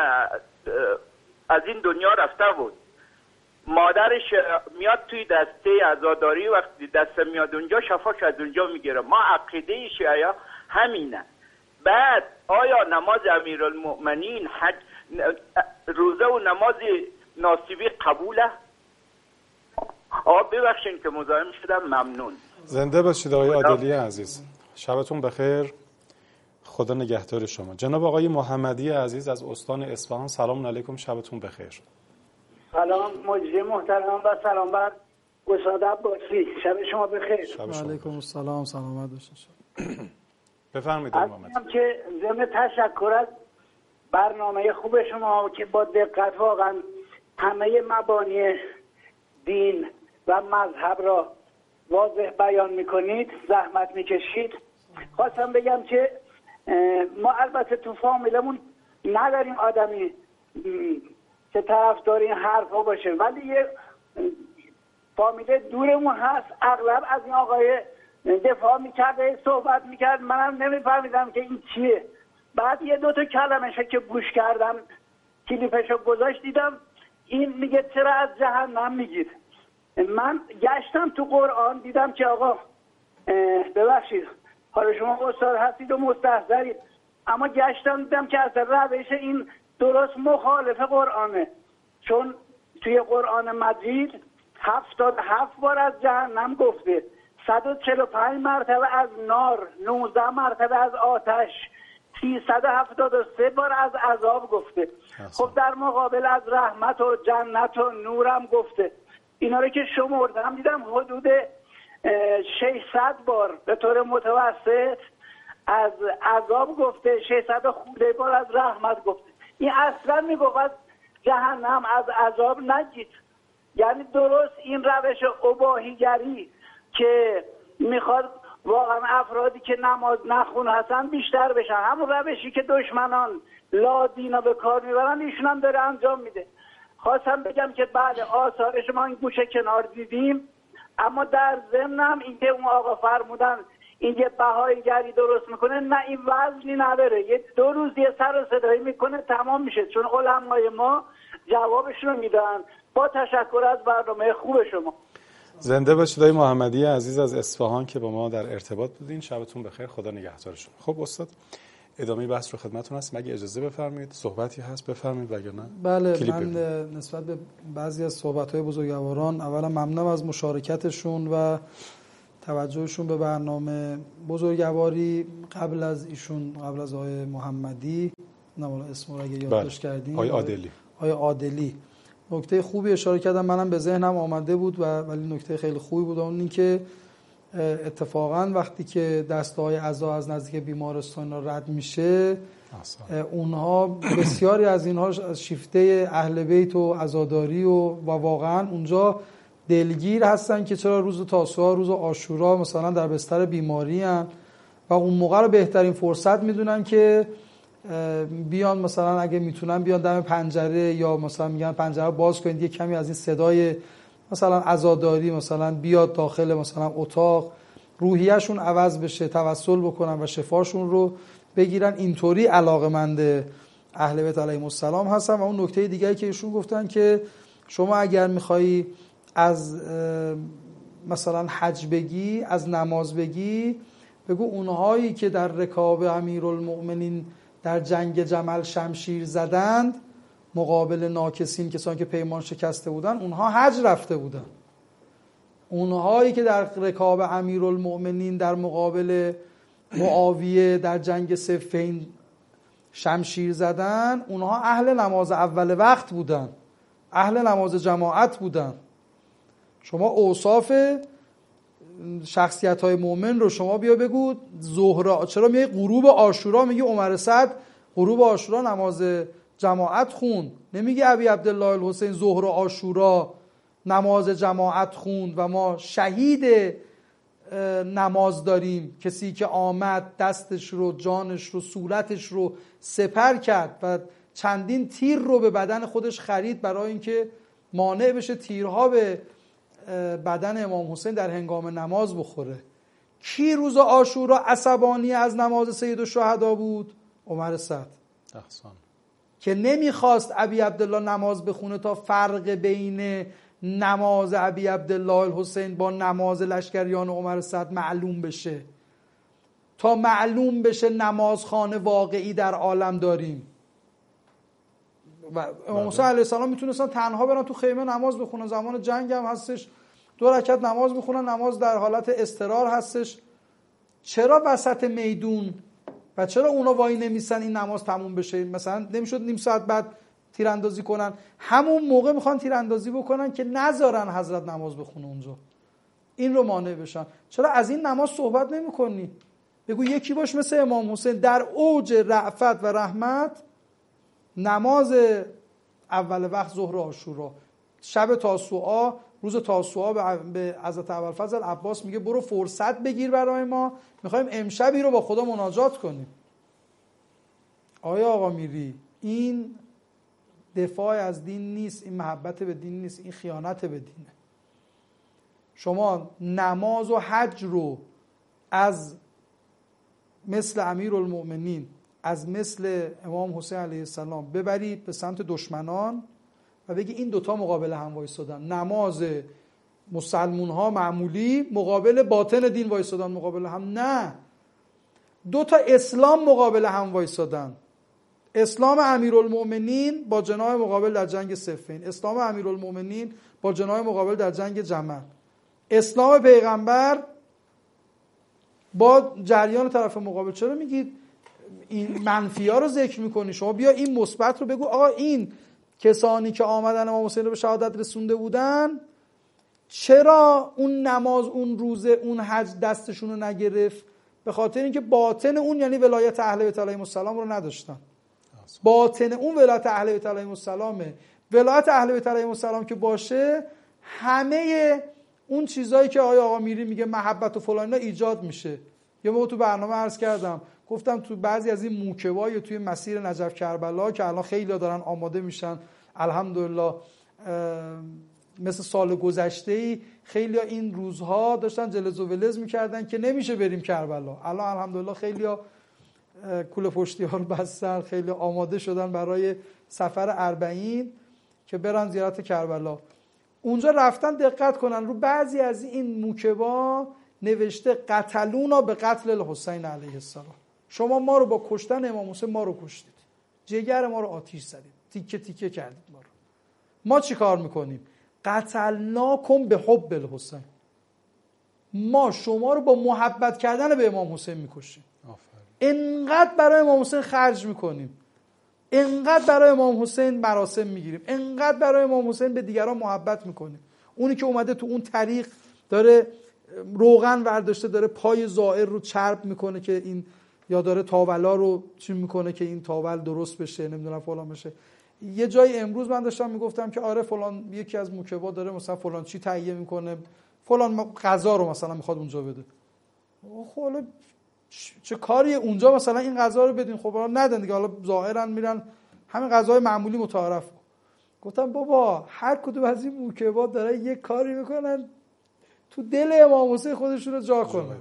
از این دنیا رفته بود، مادرش میاد توی دسته عزاداری، وقتی دسته میاد اونجا شفاش از اونجا میگیره. ما عقیده شیعه همینه. بعد آیا نماز امیرالمؤمنین، حج، روزه و نماز ناصبی قبوله؟ آقا ببخشین که مزاحم شدم. ممنون. زنده باشید آقای عادلی عزیز، شبتون بخیر، خدا نگهدار شما. جناب آقای محمدی عزیز از استان اصفهان، سلام علیکم، شبتون بخیر. سلام مجری محترم و سلام بر استاد عباسی، شب شما بخیر. علیکم السلام، سلامت باشید. بفرمایید محمد. که ضمن تشکر از برنامه خوب شما که با دقت واقعا همه مبانی دین و مذهب را واضح بیان میکنید، زحمت میکشید. خواستم بگم که ما البته تو فامیلمون نداریم آدمی که طرفدار این حرفا باشه، ولی یه فامیل دورمون هست اغلب از این آقای دفاع میکرده، صحبت میکرد، منم نمیفهمیدم که این چیه. بعد یه دوتا کلمشه که گوش کردم، کلیپشو گذاشت، دیدم این میگه چرا از جهنم میگید. من گشتم تو قرآن، دیدم که آقا ببخشید حالا شما استاد هستید و مستحضرید، اما گشتم دیدم که اصلا روش این درست مخالف قرآنه. چون توی قرآن مجید هفتاد هفت بار از جهنم گفته، صد و چهل و پنج مرتبه از نار، نوزده مرتبه از آتش، سیصد و هفتاد و سه بار از عذاب گفته. خب در مقابل از رحمت و جنت و نورم گفته. اینا رو که شمردم دیدم حدود ششصد بار به طور متوسط از عذاب گفته، ششصد خورده بار از رحمت گفته. این اصلا میگفت از جهنم از عذاب نگید. یعنی درست این روش اباحیگری که میخواد واقعا افرادی که نماز نخون هستن بیشتر بشن، همون روشی که دشمنان لا دینا به کار میبرن ایشون هم داره انجام میده. خواستم بگم که بعد آثارش ما این گوشه کنار دیدیم، اما در ضمنم این که اون آقا فرمودن این یه بهاییگری درست میکنه، نه این وزنی نداره، یه دو روز یه سر و صدایی میکنه تمام میشه. چون علمای ما جوابشون رو میدن. با تشکر از برنامه خوب شما. زنده باشید آقای محمدی عزیز از اصفهان که با ما در ارتباط بودین. شبتون بخیر، خدا نگهدارشون. خب استاد ادامه بحث رو خدمتتون هست، مگه اجازه بفرمایید صحبتی هست بفرمایید وگرنه بله. من ببینید. نسبت به بعضی از صحبت‌های بزرگواران اولا ممنونم از مشارکتشون و توجهشون به برنامه. بزرگواری قبل از ایشون، قبل از آقای محمدی، نه والا اسم رو اگه یادداشت کردین، آقای عادلی آقای عادلی نکته خوبی اشاره کردم، منم به ذهنم آمده بود و ولی نکته خیلی خوبی بود، اون این که اتفاقا وقتی که دسته‌های عزا از نزدیک بیمارستان رد میشه اونها بسیاری از اینها از شیفته اهل بیت و عزاداری و, و واقعا اونجا دلگیر هستن که چرا روز تاسوعا روز عاشورا مثلا در بستر بیماری هن و اون موقع رو بهترین فرصت میدونن که بیان مثلا اگه میتونن بیان دم پنجره یا مثلا میگن پنجره باز کنید یه کمی از این صدای مثلا عزاداری مثلا بیاد داخل مثلا اتاق، روحیه‌شون عوض بشه، توسل بکنن و شفاشون رو بگیرن. اینطوری علاقه‌مند اهل بیت علیهم السلام هستن. و اون نکته دیگه‌ای که ایشون گفتن که شما اگر میخوایی از مثلا حج بگی، از نماز بگی، بگو اونهایی که در رکاب امیرالمؤمنین در جنگ جمل شمشیر زدند مقابل ناکسین، کسانی که پیمان شکسته بودن، اونها حج رفته بودن. اونهایی که در رکاب امیرالمؤمنین در مقابل معاویه در جنگ صفین شمشیر زدن، اونها اهل نماز اول وقت بودن، اهل نماز جماعت بودن. شما اوصاف شخصیت های مؤمن رو شما بیا بگو ظهر، چرا میگه غروب عاشورا میگه عمر سعد غروب عاشورا نماز جماعت خوند، نمیگه ابی عبدالله الحسین ظهر عاشورا نماز جماعت خوند و ما شهید نماز داریم، کسی که آمد دستش رو، جانش رو، صورتش رو سپر کرد و چندین تیر رو به بدن خودش خرید برای اینکه مانع بشه تیرها به بدن امام حسین در هنگام نماز بخوره. کی روز عاشورا عصبانی از نماز سید الشهدا بود؟ عمر سعد احسان. که نمیخواست ابی عبدالله نماز بخونه تا فرق بین نماز ابی عبدالله الحسین با نماز لشکریان عمر سعد معلوم بشه، تا معلوم بشه نمازخانه واقعی در عالم داریم. و امام حسین علیه السلام میتونستن تنها برن تو خیمه نماز بخونن، زمان جنگ هم هستش دو رکعت نماز بخونن، نماز در حالت استقرار هستش. چرا وسط میدون و چرا اونا وای نمیسن این نماز تموم بشه؟ مثلا نمیشد نیم ساعت بعد تیراندازی کنن؟ همون موقع میخوان تیراندازی بکنن که نذارن حضرت نماز بخونه اونجا، این رو مانع بشن. چرا از این نماز صحبت نمیکنی؟ بگو یکی باش مثل امام حسین در اوج رأفت و رحمت، نماز اول وقت ظهر عاشورا، شب تاسوعا، روز تاسوعا به حضرت ابوالفضل عباس میگه برو فرصت بگیر برای ما، میخوایم امشبی رو با خدا مناجات کنیم. آیا آقا میری این دفاع از دین نیست، این محبت به دین نیست، این خیانت به دینه. شما نماز و حج رو از مثل امیرالمؤمنین، از مثل امام حسین علیه السلام ببری به سمت دشمنان و بگی این دوتا مقابل هم وایسادن، نماز مسلمون ها معمولی مقابل باطن دین وایسادن مقابل هم. نه، دوتا اسلام مقابل هم وایسادن. اسلام امیرالمؤمنین با جناح مقابل در جنگ صفین، اسلام امیرالمؤمنین با جناح مقابل در جنگ جمل، اسلام پیغمبر با جریان طرف مقابل. چرا میگید این منفی ها رو ذکر میکنی؟ شما بیا این مثبت رو بگو. آقا این کسانی که آمدن امام حسین رو به شهادت رسونده بودن، چرا اون نماز اون روزه اون حج دستشون رو نگرفت؟ به خاطر اینکه باطن اون یعنی ولایت اهل بیت علیهم السلام رو نداشتن. باطن اون ولایت اهل بیت علیهم السلامه. ولایت اهل بیت علیهم السلام که باشه، همه اون چیزایی که آقای آقا میری میگه محبت و فلان ایجاد میشه. یه موقع تو برنامه عرض کردم، گفتم تو بعضی از این موکبای توی مسیر نجف کربلا که الان خیلی دارن آماده میشن الحمدلله، مثل سال گذشته‌ای خیلی این روزها داشتن جلز و ولز میکردن که نمیشه بریم کربلا. الان الحمدلله خیلی کوله پشتی ها رو بستن، خیلی آماده شدن برای سفر اربعین که برن زیارت کربلا. اونجا رفتن دقت کنن رو بعضی از این موکبا نوشته قتلونا به قتل الحسین علیه السلام. شما ما رو با کشتن امام حسین ما رو کشتید، جگر ما رو آتیش زدید، تیکه تیکه کردید ما رو. ما چی کار میکنیم؟ قتلناکم به حب الحسین. ما شما رو با محبت کردن به امام حسین میکشیم. انقدر برای امام حسین خرج میکنیم، انقدر برای امام حسین مراسم میگیریم، انقدر برای امام حسین به دیگران محبت میکنیم. اونی که اومده تو اون طریق داره روغن ورداشته داره پای زائر رو چرب میکنه که این، یا داره تاولا رو چی میکنه که این تاول درست بشه، نمیدونم فلان بشه. یه جای امروز من داشتم میگفتم که آره فلان یکی از موکبا داره مثلا فلان چی تهیه میکنه، فلان غذا رو مثلا میخواد اونجا بده. خب حالا چه کاری اونجا مثلا این غذا رو بدین؟ خب حالا ندن دیگه، حالا ظاهرا میرن همین غذای معمولی متعارف. گفتم بابا هر کدوم از این موکبا داره یه کاری میکنن تو دل امام حسین خودشون رو جا کنن.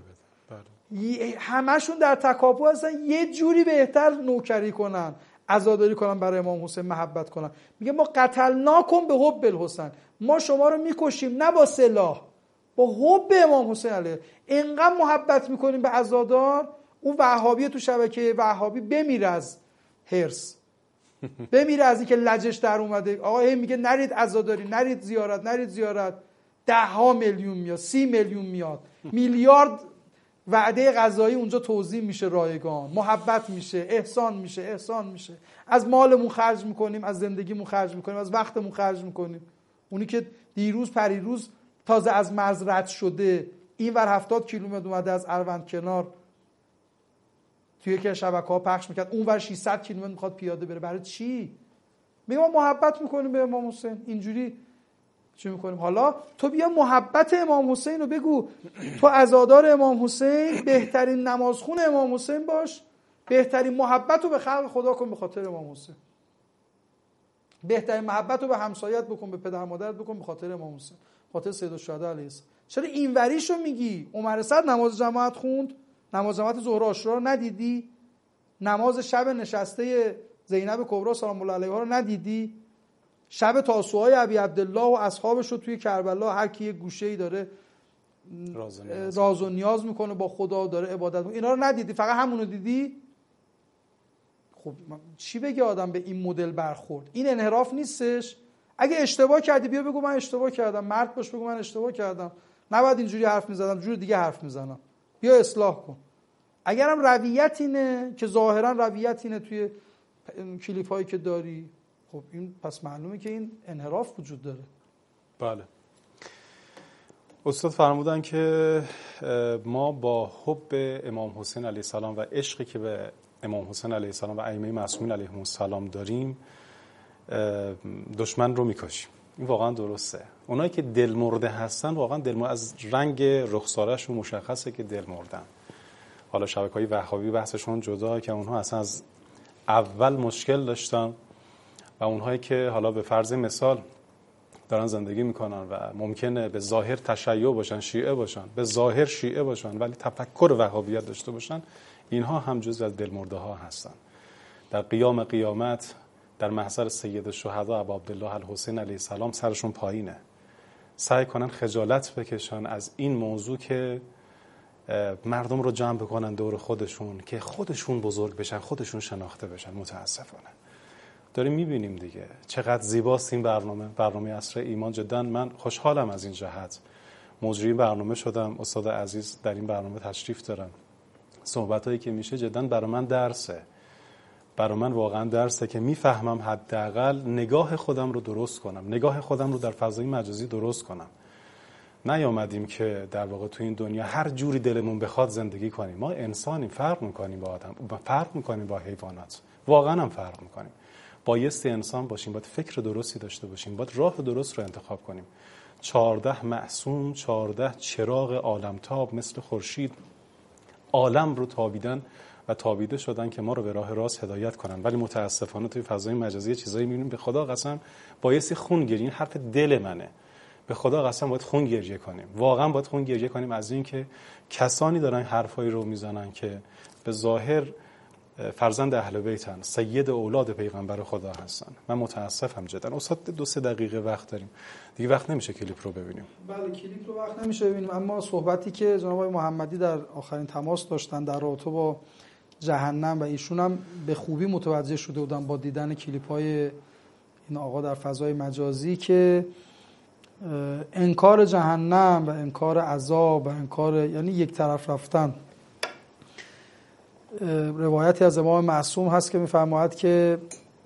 همشون در تکاپو هستن یه جوری بهتر نوکری کنن، عزاداری کنن برای امام حسین، محبت کنن. میگه ما قتلناکم به حب الحسین، ما شما رو میکشیم نه با سلاح، با حب امام حسین علیه. اینقدر محبت میکنیم به عزادار، اون وهابی تو شبکه وهابی بمیره از هرس، بمیره از اینکه لجش در اومده. آقا هی میگه نرید عزاداری، نرید زیارت، نرید زیارت. ده ها میلیون میاد، سی میلیون میاد، میلیارد وعده غذایی اونجا توزیع میشه، رایگان، محبت میشه، احسان میشه، احسان میشه. از مالمون خرج میکنیم، از زندگیمون خرج میکنیم، از وقتمون خرج میکنیم. اونی که دیروز پریروز تازه از مرز رد شده، این ور هفتاد کیلومتر اومده از اروند کنار توی که شبکه‌ها پخش میکرد، اون ور ششصد کیلومتر میخواد پیاده بره. برای چی؟ میگم ما محبت میکنیم به امام حسین، اینجوری چی میکنیم؟ حالا تو بیا محبت امام حسین رو بگو. تو عزادار امام حسین، بهترین نمازخون امام حسین باش، بهترین محبت رو به خلق خدا کن به خاطر امام حسین، بهترین محبت رو به همسایت بکن، به پدر مادرت بکن به خاطر امام حسین، خاطر سید الشهدا علیه السلام. چرا این وریشو میگی؟ عمر سعد نماز جماعت خوند، نماز جماعت ظهر عاشورا رو ندیدی؟ نماز شب نشسته زینب کبرا سلام الله علیها رو ندیدی؟ شب تاسوعای ابی عبدالله و اصحابش رو توی کربلا هر کی یه گوشه‌ای داره راز و نیاز, راز و نیاز میکنه با خدا، داره عبادت میکنه، اینا رو ندیدی؟ فقط همونو دیدی؟ خب چی بگه آدم به این مدل برخورد؟ این انحراف نیستش؟ اگه اشتباه کردی بیا بگو من اشتباه کردم، مرد باش بگو من اشتباه کردم، نباید اینجوری حرف میزدم، جور دیگه حرف میزنم، بیا اصلاح کن. اگرم رویت اینه که ظاهرا رویت اینه توی کلیپ هایی که داری، خب این پس معلومه که این انحراف وجود داره. بله. استاد فرمودن که ما با حب امام حسین علیه السلام و عشقی که به امام حسین علیه السلام و ائمه معصومین علیهم السلام داریم دشمن رو میکشیم. این واقعا درسته. اونایی که دل مرده هستن واقعا دل مرده، از رنگ رخساره‌شون مشخصه که دل مردن. حالا شبکه‌های وهابی بحثشون جدا که اونها اصلا از اول مشکل داشتن و اونهایی که حالا به فرض مثال دارن زندگی میکنن و ممکنه به ظاهر تشیع باشن، شیعه باشن، به ظاهر شیعه باشن ولی تفکر وهابیت داشته باشن، اینها هم جزو از دلمرده ها هستن. در قیام قیامت در محضر سید الشهدا ابا عبدالله الحسین علیه السلام سرشون پایینه، سعی کنن خجالت بکشن از این موضوع که مردم رو جمع بکنن دور خودشون که خودشون بزرگ بشن، خودشون شناخته بشن. متاسفانه داریم میبینیم دیگه چقدر زیباست این برنامه، برنامه عصر ایمان. جدا من خوشحالم از این جهت. مجری برنامه شدم، استاد عزیز در این برنامه تشریف دارن. صحبتایی که میشه جدا برای من درسه، برای من واقعا درسه که میفهمم حداقل نگاه خودم رو درست کنم، نگاه خودم رو در فضای مجازی درست کنم. نیامدیم که در واقع تو این دنیا هر جوری دلمون بخواد زندگی کنیم. ما انسانیم، فرق میکنیم با آدم، فرق میکنیم با حیوانات، واقعا هم فرق میکنیم. بایستی انسان باشیم، باید فکر درستی داشته باشیم، باید راه درست رو انتخاب کنیم. چهارده معصوم، چهارده چراغ عالمتاب مثل خورشید عالم رو تابیدن و تابیده شدن که ما رو به راه راست هدایت کنن، ولی متاسفانه توی فضای مجازی چیزایی میبینیم به خدا قسم بایستی خون گریه. این حرف دل منه، به خدا قسم باید خون گریه کنیم، واقعا باید خون گریه کنیم از این که کسانی دارن حرفایی رو میزنن که به ظاهر فرزند اهل بیتن، سید اولاد پیغمبر خدا هستن. من متاسفم جدا. استاد دو سه دقیقه وقت داریم دیگه، وقت نمیشه کلیپ رو ببینیم. بله کلیپ رو وقت نمیشه ببینیم، اما صحبتی که جناب آقای محمدی در آخرین تماس داشتن در رابطه با جهنم و ایشون هم به خوبی متوجه شده بودن با دیدن کلیپ های این آقا در فضای مجازی که انکار جهنم و انکار عذاب و انکار یعنی یک طرف رفتن. روایتی از امام معصوم هست که میفرماید که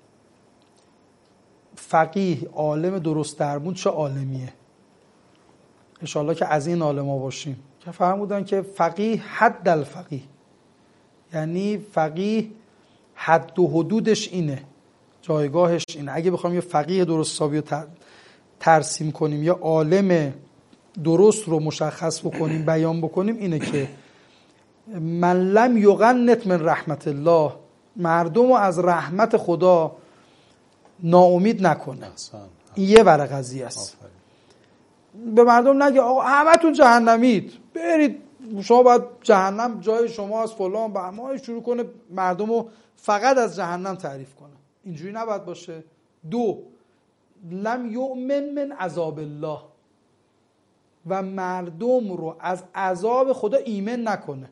فقیه، عالم درست درمون چه عالمیه. انشاءالله که از این عالما باشیم که فرمودن که فقیه حد الفقیه، یعنی فقیه حد و حدودش اینه، جایگاهش اینه. اگه بخوایم یه فقیه درست حسابی رو ترسیم کنیم یا عالم درست رو مشخص بکنیم، بیان بکنیم، اینه که من لم یقنط من رحمت الله، مردم رو از رحمت خدا ناامید نکنه. این یه ور قضیه است. به مردم نگه آقا همه تون جهنمید، برید شما باید جهنم جای شما از فلان به همه، شروع کنه مردم رو فقط از جهنم تعریف کنه. اینجوری نباید باشه. دو، لم یؤمن من عذاب الله، و مردم رو از عذاب خدا ایمن نکنه.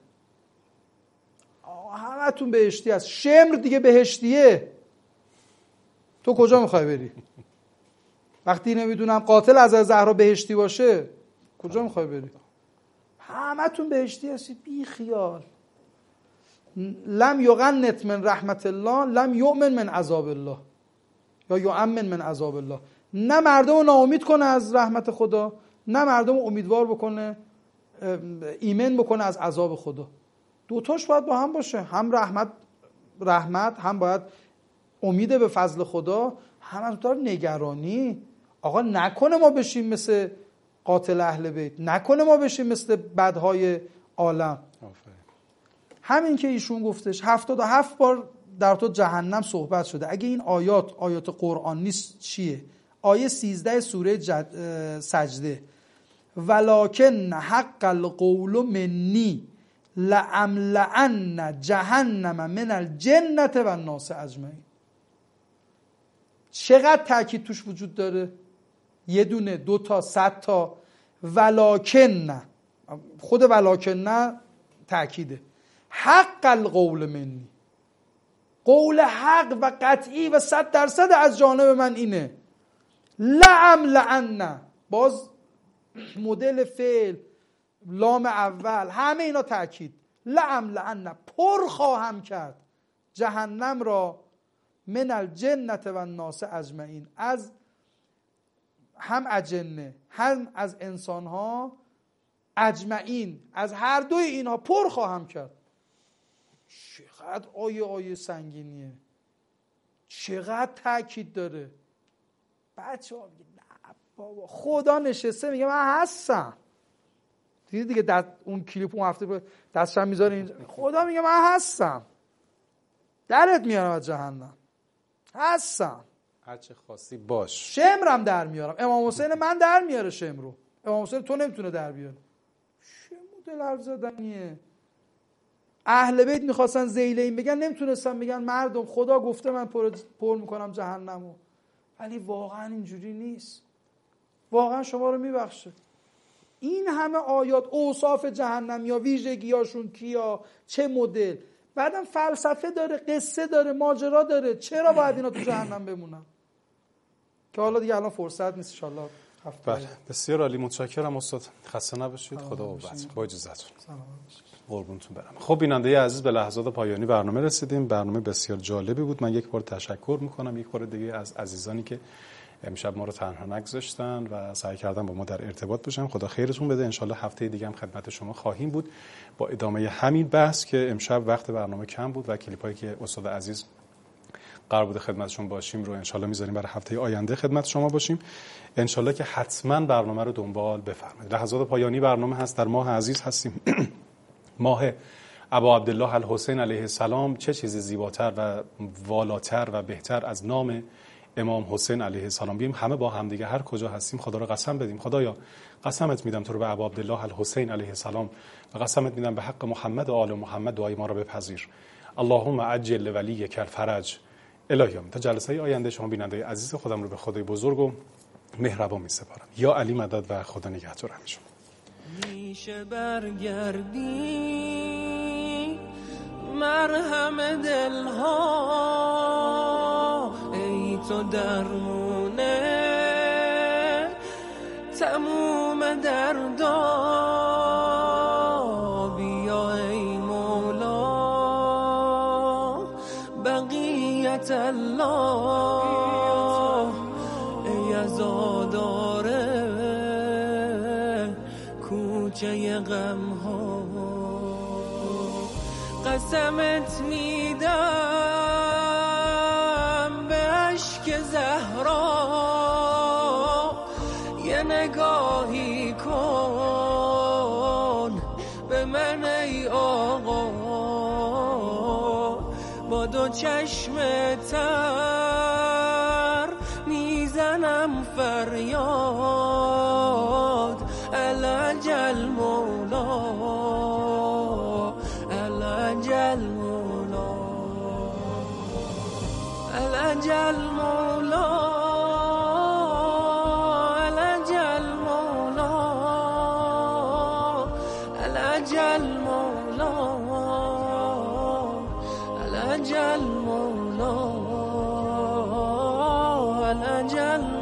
همه تون بهشتی هست، شمر دیگه بهشتیه، تو کجا میخوای بری؟ وقتی نمیدونم قاتل از زهرا بهشتی باشه کجا میخوای بری؟ همه تون بهشتی هستی، بی خیال. لم یقنط من رحمت الله لم یؤمن من عذاب الله، یا یؤمن من عذاب الله. نه مردم رو ناامید کنه از رحمت خدا، نه مردم رو امیدوار بکنه، ایمن بکنه از عذاب خدا. دوتاش باید با هم باشه، هم رحمت رحمت هم باید امید به فضل خدا، هم از اون نگرانی. آقا نکنه ما بشیم مثل قاتل اهل بیت، نکنه ما بشیم مثل بدهای عالم. همین که ایشون گفتش هفتاد و هفت بار در تو جهنم صحبت شده. اگه این آیات آیات قرآن نیست چیه؟ آیه سیزده سوره جد... سجده، ولکن حق القول منی لأملأن جهنم من الجنة و الناس اجمعین. چقدر تأکید توش وجود داره؟ یه دونه، دو تا، صد تا. ولکن، خود ولکن تأکیده. حق القول منی، قول حق و قطعی و صد درصد از جانب من اینه. لأملأن، باز مدل فعل، لام اول، همه اینا تأکید. لأملأن، پر خواهم کرد جهنم را، من الجنة و الناس اجمعین، از هم اجنه هم از انسان ها، اجمعین، از هر دوی اینها پر خواهم کرد. چقدر آیه آیه سنگینیه، چقدر تأکید داره. بچه ها میگه نه بابا، خدا نشسته میگه من هستم. دیدی دیگه در اون کلیپ اون هفته دستشم میذاره اینجا، خدا میگه من هستم، درت میارم از جهنم، هستم، هر چه خواستی باش، شمرم در میارم. امام حسین من در میاره شمر رو، امام حسین تو نمیتونه در بیاره. چه مدل حرف زدنیه؟ اهل بیت میخواستن ذیله این بگن، نمیتونستن بگن مردم خدا گفته من پر, پر میکنم جهنمو. ولی واقعا اینجوری نیست، واقعا شما رو میبخشه. این همه آیات اوصاف جهنم یا ویژگیاشون کیا، چه مدل، بعدم فلسفه داره، قصه داره، ماجرا داره. چرا باید اینا تو جهنم بمونن؟ که حالا دیگه الان فرصت نیست. ان شاءالله بله، بسیار عالی، متشکرم استاد، خسته نباشید. خدا قوت. با اجازهتون قربونتون برم. خب بیننده عزیز، به لحظات پایانی برنامه رسیدیم. برنامه بسیار جالبی بود. من یک بار تشکر میکنم یک بار دیگه از عزیزانی که امشب ما رو تنها نگذاشتن و سعی کردن با ما در ارتباط باشن. خدا خیرتون بده. انشالله هفته دیگه هم خدمت شما خواهیم بود با ادامه همین بحث که امشب وقت برنامه کم بود و کلیپایی که استاد عزیز قرار بود خدمتشون باشیم رو انشالله میذاریم برای هفته آینده خدمت شما باشیم. انشالله که حتما برنامه رو دنبال بفرمایید. لحظات پایانی برنامه هست. در ماه عزیز هستیم، ماه ابا عبدالله الحسین علیه السلام. چه چیزی زیباتر و والاتر و بهتر از نام امام حسین علیه السلام. بیم همه با هم دیگه هر کجا هستیم خدا رو قسم بدیم. خدایا قسمت میدم تو رو به ابا عبدالله الحسین علیه السلام و قسمت میدم به حق محمد و آل محمد دعای ما رو بپذیر. اللهم عجل ولیک الفرج. الهی تا جلسه آینده شما بیننده عزیز خودم رو به خدای بزرگ و مهربان میسپارم. یا علی مدد و خدا نگهدار همه شما. میشه برگردی مرهم دلها، ای تو درمونه تموم دردا، بیا ای مولا بقیت الله، ای عزاداره باغچه غم ها. قسمت میدم به اشک زهرا یه نگاهی کن به من ای آقا، با دو چشم تر میزنم فریاد العجل مولا العجل مولا العجل مولا العجل مولا العجل مولا العجل مولا العجل